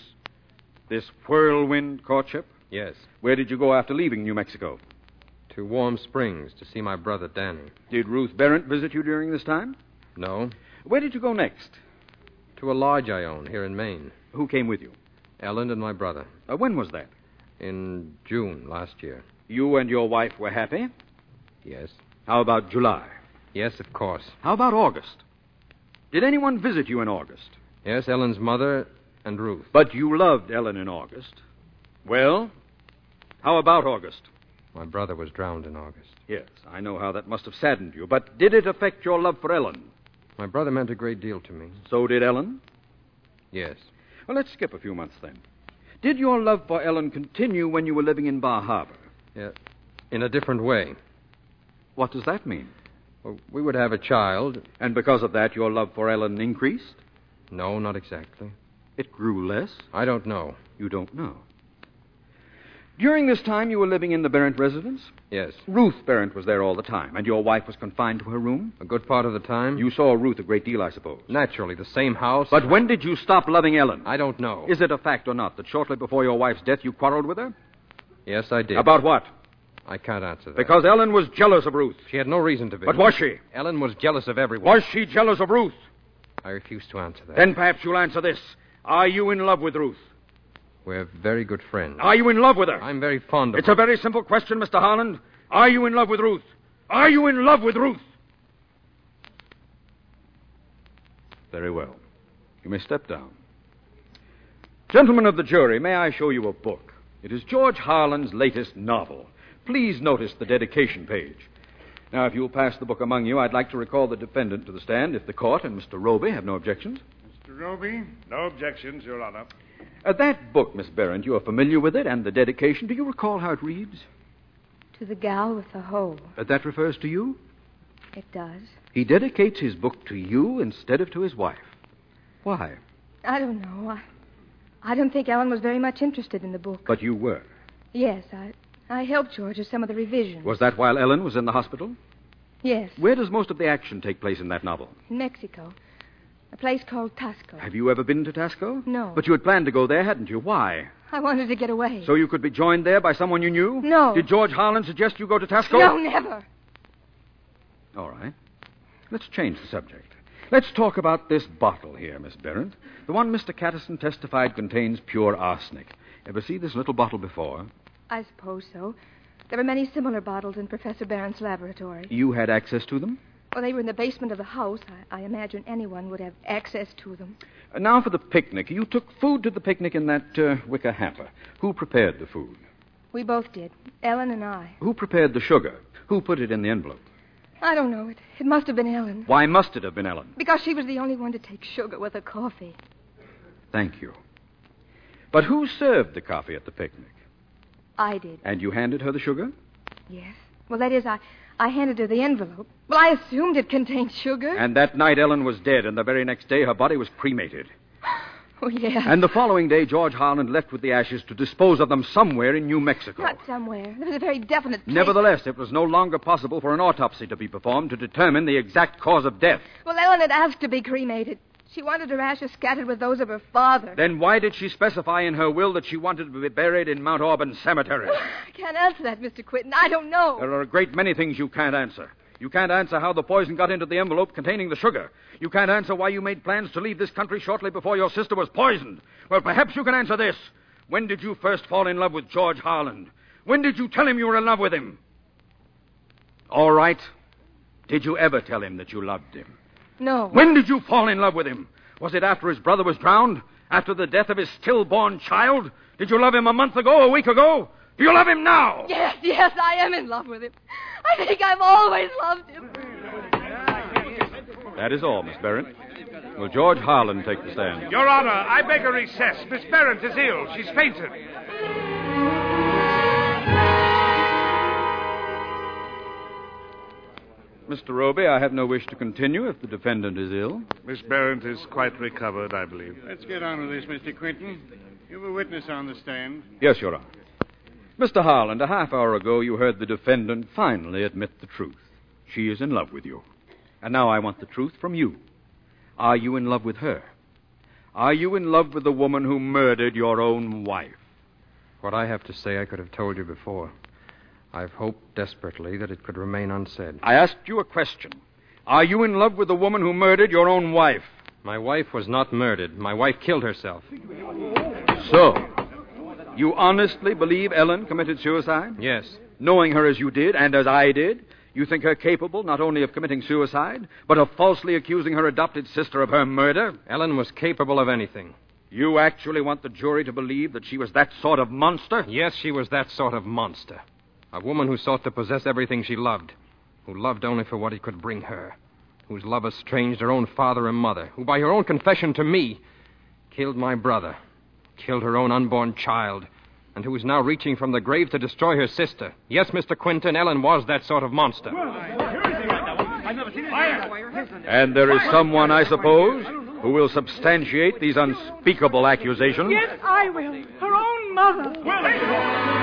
whirlwind courtship? Yes. Where did you go after leaving New Mexico? To Warm Springs to see my brother Danny. Did Ruth Barrett visit you during this time? No. Where did you go next? To a lodge I own here in Maine. Who came with you? Ellen and my brother. When was that? In June last year. You and your wife were happy? Yes. How about July? Yes, of course. How about August? Did anyone visit you in August? Yes, Ellen's mother and Ruth. But you loved Ellen in August. Well, how about August? My brother was drowned in August. Yes, I know how that must have saddened you. But did it affect your love for Ellen? My brother meant a great deal to me. So did Ellen? Yes. Well, let's skip a few months then. Did your love for Ellen continue when you were living in Bar Harbor? Yeah, in a different way. What does that mean? Well, we would have a child. And because of that, your love for Ellen increased? No, not exactly. It grew less? I don't know. You don't know. During this time, you were living in the Barrett residence? Yes. Ruth Barrett was there all the time, and your wife was confined to her room? A good part of the time. You saw Ruth a great deal, I suppose. Naturally, the same house. But when did you stop loving Ellen? I don't know. Is it a fact or not that shortly before your wife's death you quarreled with her? Yes, I did. About what? I can't answer that. Because Ellen was jealous of Ruth. She had no reason to be. But was she? Ellen was jealous of everyone. Was she jealous of Ruth? I refuse to answer that. Then perhaps you'll answer this. Are you in love with Ruth? We're very good friends. Are you in love with her? I'm very fond of her. It's a very simple question, Mr. Harland. Are you in love with Ruth? Are you in love with Ruth? Very well. You may step down. Gentlemen of the jury, may I show you a book? It is George Harlan's latest novel. Please notice the dedication page. Now, if you'll pass the book among you, I'd like to recall the defendant to the stand if the court and Mr. Roby have no objections. Mr. Roby? No objections, Your Honor. That book, Miss Barrett, you are familiar with it, and the dedication. Do you recall how it reads? To the gal with the hoe. That refers to you? It does. He dedicates his book to you instead of to his wife. Why? I don't know. I don't think Ellen was very much interested in the book. But you were. Yes, I helped George with some of the revisions. Was that while Ellen was in the hospital? Yes, Where does most of the action take place in that novel? in Mexico. A place called Tasco. Have you ever been to Tasco? No. But you had planned to go there, hadn't you? Why? I wanted to get away. So you could be joined there by someone you knew? No. Did George Harlan suggest you go to Tasco? No, never. All right. Let's change the subject. Let's talk about this bottle here, Miss Berendt. The one Mr. Catterson testified contains pure arsenic. Ever see this little bottle before? I suppose so. There were many similar bottles in Professor Barron's laboratory. You had access to them? Well, they were in the basement of the house. I imagine anyone would have access to them. Now for the picnic. You took food to the picnic in that wicker hamper. Who prepared the food? We both did. Ellen and I. Who prepared the sugar? Who put it in the envelope? I don't know. It must have been Ellen. Why must it have been Ellen? Because she was the only one to take sugar with her coffee. Thank you. But who served the coffee at the picnic? I did. And you handed her the sugar? Yes. Well, that is, I handed her the envelope. Well, I assumed it contained sugar. And that night Ellen was dead, and the very next day her body was cremated. Oh, yeah. And the following day, George Harlan left with the ashes to dispose of them somewhere in New Mexico. Not somewhere. There was a very definite place. Nevertheless, it was no longer possible for an autopsy to be performed to determine the exact cause of death. Well, Ellen had asked to be cremated. She wanted her ashes scattered with those of her father. Then why did she specify in her will that she wanted to be buried in Mount Auburn Cemetery? I can't answer that, Mr. Quinton. I don't know. There are a great many things you can't answer. You can't answer how the poison got into the envelope containing the sugar. You can't answer why you made plans to leave this country shortly before your sister was poisoned. Well, perhaps you can answer this. When did you first fall in love with George Harlan? When did you tell him you were in love with him? All right. Did you ever tell him that you loved him? No. When did you fall in love with him? Was it after his brother was drowned? After the death of his stillborn child? Did you love him a month ago, a week ago? Do you love him now? Yes, I am in love with him. I think I've always loved him. That is all, Miss Berendt. Will George Harlan take the stand? Your Honor, I beg a recess. Miss Berendt is ill. She's fainted. Mr. Roby, I have no wish to continue if the defendant is ill. Miss Berendt is quite recovered, I believe. Let's get on with this, Mr. Quinton. You have a witness on the stand. Yes, Your Honor. Mr. Harlan, a half hour ago you heard the defendant finally admit the truth. She is in love with you. And now I want the truth from you. Are you in love with her? Are you in love with the woman who murdered your own wife? What I have to say I could have told you before. I've hoped desperately that it could remain unsaid. I asked you a question. Are you in love with the woman who murdered your own wife? My wife was not murdered. My wife killed herself. So, you honestly believe Ellen committed suicide? Yes. Knowing her as you did, and as I did, you think her capable not only of committing suicide, but of falsely accusing her adopted sister of her murder? Ellen was capable of anything. You actually want the jury to believe that she was that sort of monster? Yes, she was that sort of monster. A woman who sought to possess everything she loved, who loved only for what it could bring her, whose love estranged her own father and mother, who by her own confession to me killed my brother, killed her own unborn child, and who is now reaching from the grave to destroy her sister. Yes, Mr. Quinton, Ellen was that sort of monster. And there is someone, I suppose, who will substantiate these unspeakable accusations? Yes, I will. Her own mother.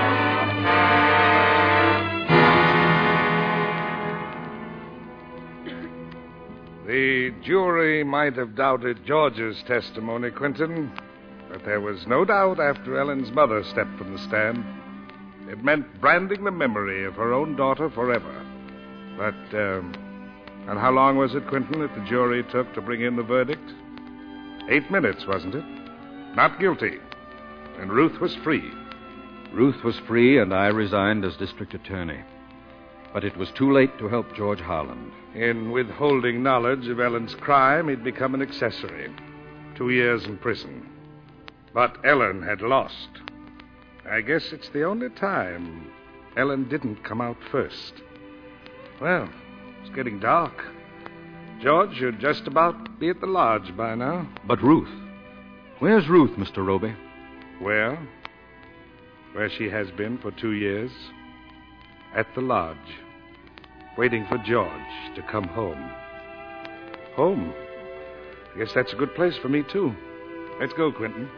The jury might have doubted George's testimony, Quinton, but there was no doubt after Ellen's mother stepped from the stand. It meant branding the memory of her own daughter forever. But, and how long was it, Quinton, that the jury took to bring in the verdict? 8 minutes, wasn't it? Not guilty. And Ruth was free. Ruth was free, and I resigned as district attorney. But it was too late to help George Harlan. In withholding knowledge of Ellen's crime, he'd become an accessory. 2 years in prison. But Ellen had lost. I guess it's the only time Ellen didn't come out first. Well, it's getting dark. George should just about be at the lodge by now. But Ruth? Where's Ruth, Mr. Roby? Where she has been for 2 years. At the lodge. Waiting for George to come home. Home? I guess that's a good place for me, too. Let's go, Quinton.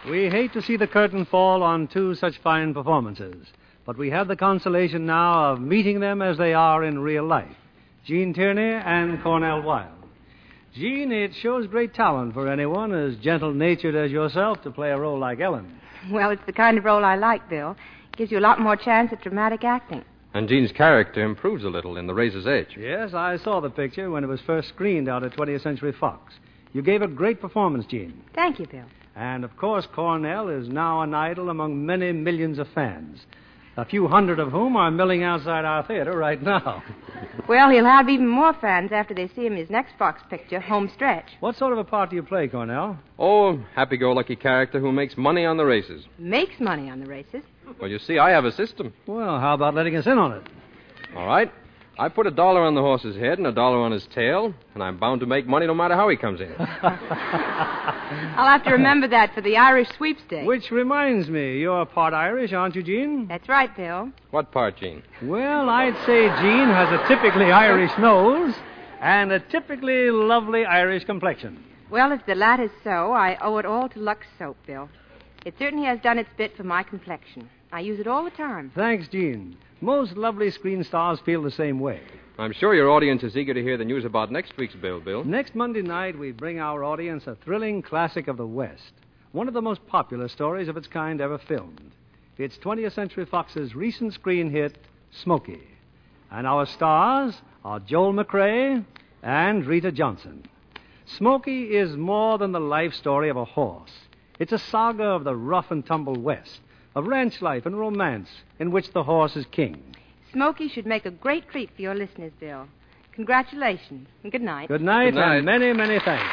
We hate to see the curtain fall on two such fine performances, but we have the consolation now of meeting them as they are in real life. Gene Tierney and Cornell Wilde. Gene, it shows great talent for anyone as gentle-natured as yourself to play a role like Ellen. Well, it's the kind of role I like, Bill. Gives you a lot more chance at dramatic acting. And Gene's character improves a little in The Razor's Edge. Yes, I saw the picture when it was first screened out at 20th Century Fox. You gave a great performance, Gene. Thank you, Bill. And, of course, Cornell is now an idol among many millions of fans, a few hundred of whom are milling outside our theater right now. Well, he'll have even more fans after they see him in his next Fox picture, Home Stretch. What sort of a part do you play, Cornell? Oh, happy-go-lucky character who makes money on the races. Makes money on the races? Well, you see, I have a system. Well, how about letting us in on it? All right. I put $1 on the horse's head and $1 on his tail, and I'm bound to make money no matter how he comes in. I'll have to remember that for the Irish sweepstakes. Which reminds me, you're part Irish, aren't you, Gene? That's right, Bill. What part, Gene? Well, I'd say Gene has a typically Irish nose and a typically lovely Irish complexion. Well, if the latter's so, I owe it all to Lux Soap, Bill. It certainly has done its bit for my complexion. I use it all the time. Thanks, Gene. Most lovely screen stars feel the same way. I'm sure your audience is eager to hear the news about next week's bill, Bill. Next Monday night, we bring our audience a thrilling classic of the West, one of the most popular stories of its kind ever filmed. It's 20th Century Fox's recent screen hit, Smokey. And our stars are Joel McCrea and Rita Johnson. Smokey is more than the life story of a horse. It's a saga of the rough and tumble West, of ranch life and romance in which the horse is king. Smokey should make a great treat for your listeners, Bill. Congratulations, and good night. Good night, Good night. And many, many thanks.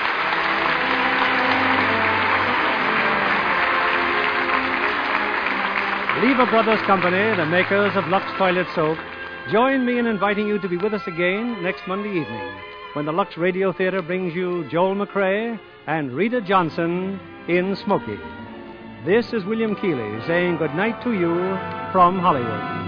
Lever Brothers Company, the makers of Lux Toilet Soap, join me in inviting you to be with us again next Monday evening when the Lux Radio Theater brings you Joel McCrea and Rita Johnson in Smokey. This is William Keeley saying good night to you from Hollywood.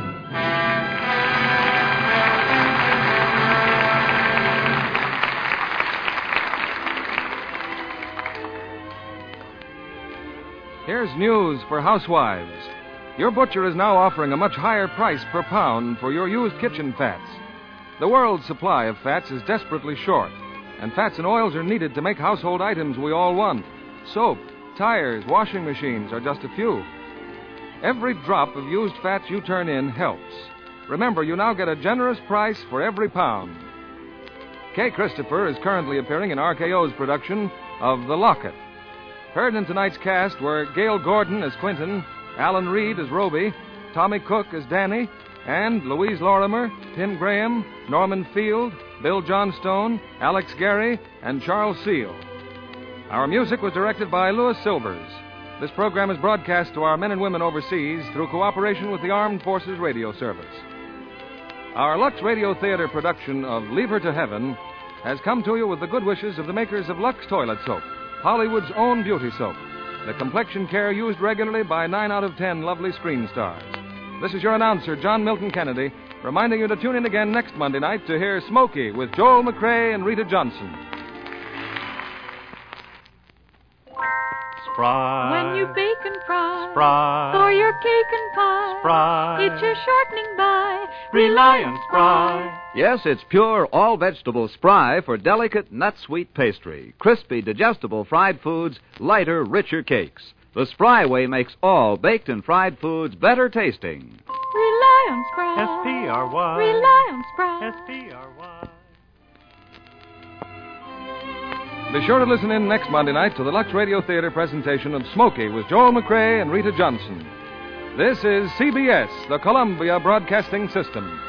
Here's news for housewives. Your butcher is now offering a much higher price per pound for your used kitchen fats. The world's supply of fats is desperately short, and fats and oils are needed to make household items we all want. Soap, tires, washing machines are just a few. Every drop of used fats you turn in helps. Remember, you now get a generous price for every pound. Kay Christopher is currently appearing in RKO's production of The Locket. Heard in tonight's cast were Gail Gordon as Quentin, Alan Reed as Roby, Tommy Cook as Danny, and Louise Lorimer, Tim Graham, Norman Field, Bill Johnstone, Alex Gary, and Charles Seal. Our music was directed by Louis Silvers. This program is broadcast to our men and women overseas through cooperation with the Armed Forces Radio Service. Our Lux Radio Theater production of Leave Her to Heaven has come to you with the good wishes of the makers of Lux Toilet Soap, Hollywood's own beauty soap, the complexion care used regularly by 9 out of 10 lovely screen stars. This is your announcer, John Milton Kennedy, reminding you to tune in again next Monday night to hear Smokey with Joel McCrea and Rita Johnson. Spry. When you bake and fry. Spry. For your cake and pie. Spry. It's your shortening by. Rely on Spry. Yes, it's pure all-vegetable Spry for delicate nut-sweet pastry, crispy, digestible fried foods, lighter, richer cakes. The Spry way makes all baked and fried foods better tasting. Rely on Spry. S-P-R-Y. Rely on Spry. S-P-R-Y. Be sure to listen in next Monday night to the Lux Radio Theater presentation of Smokey with Joel McCrea and Rita Johnson. This is CBS, the Columbia Broadcasting System.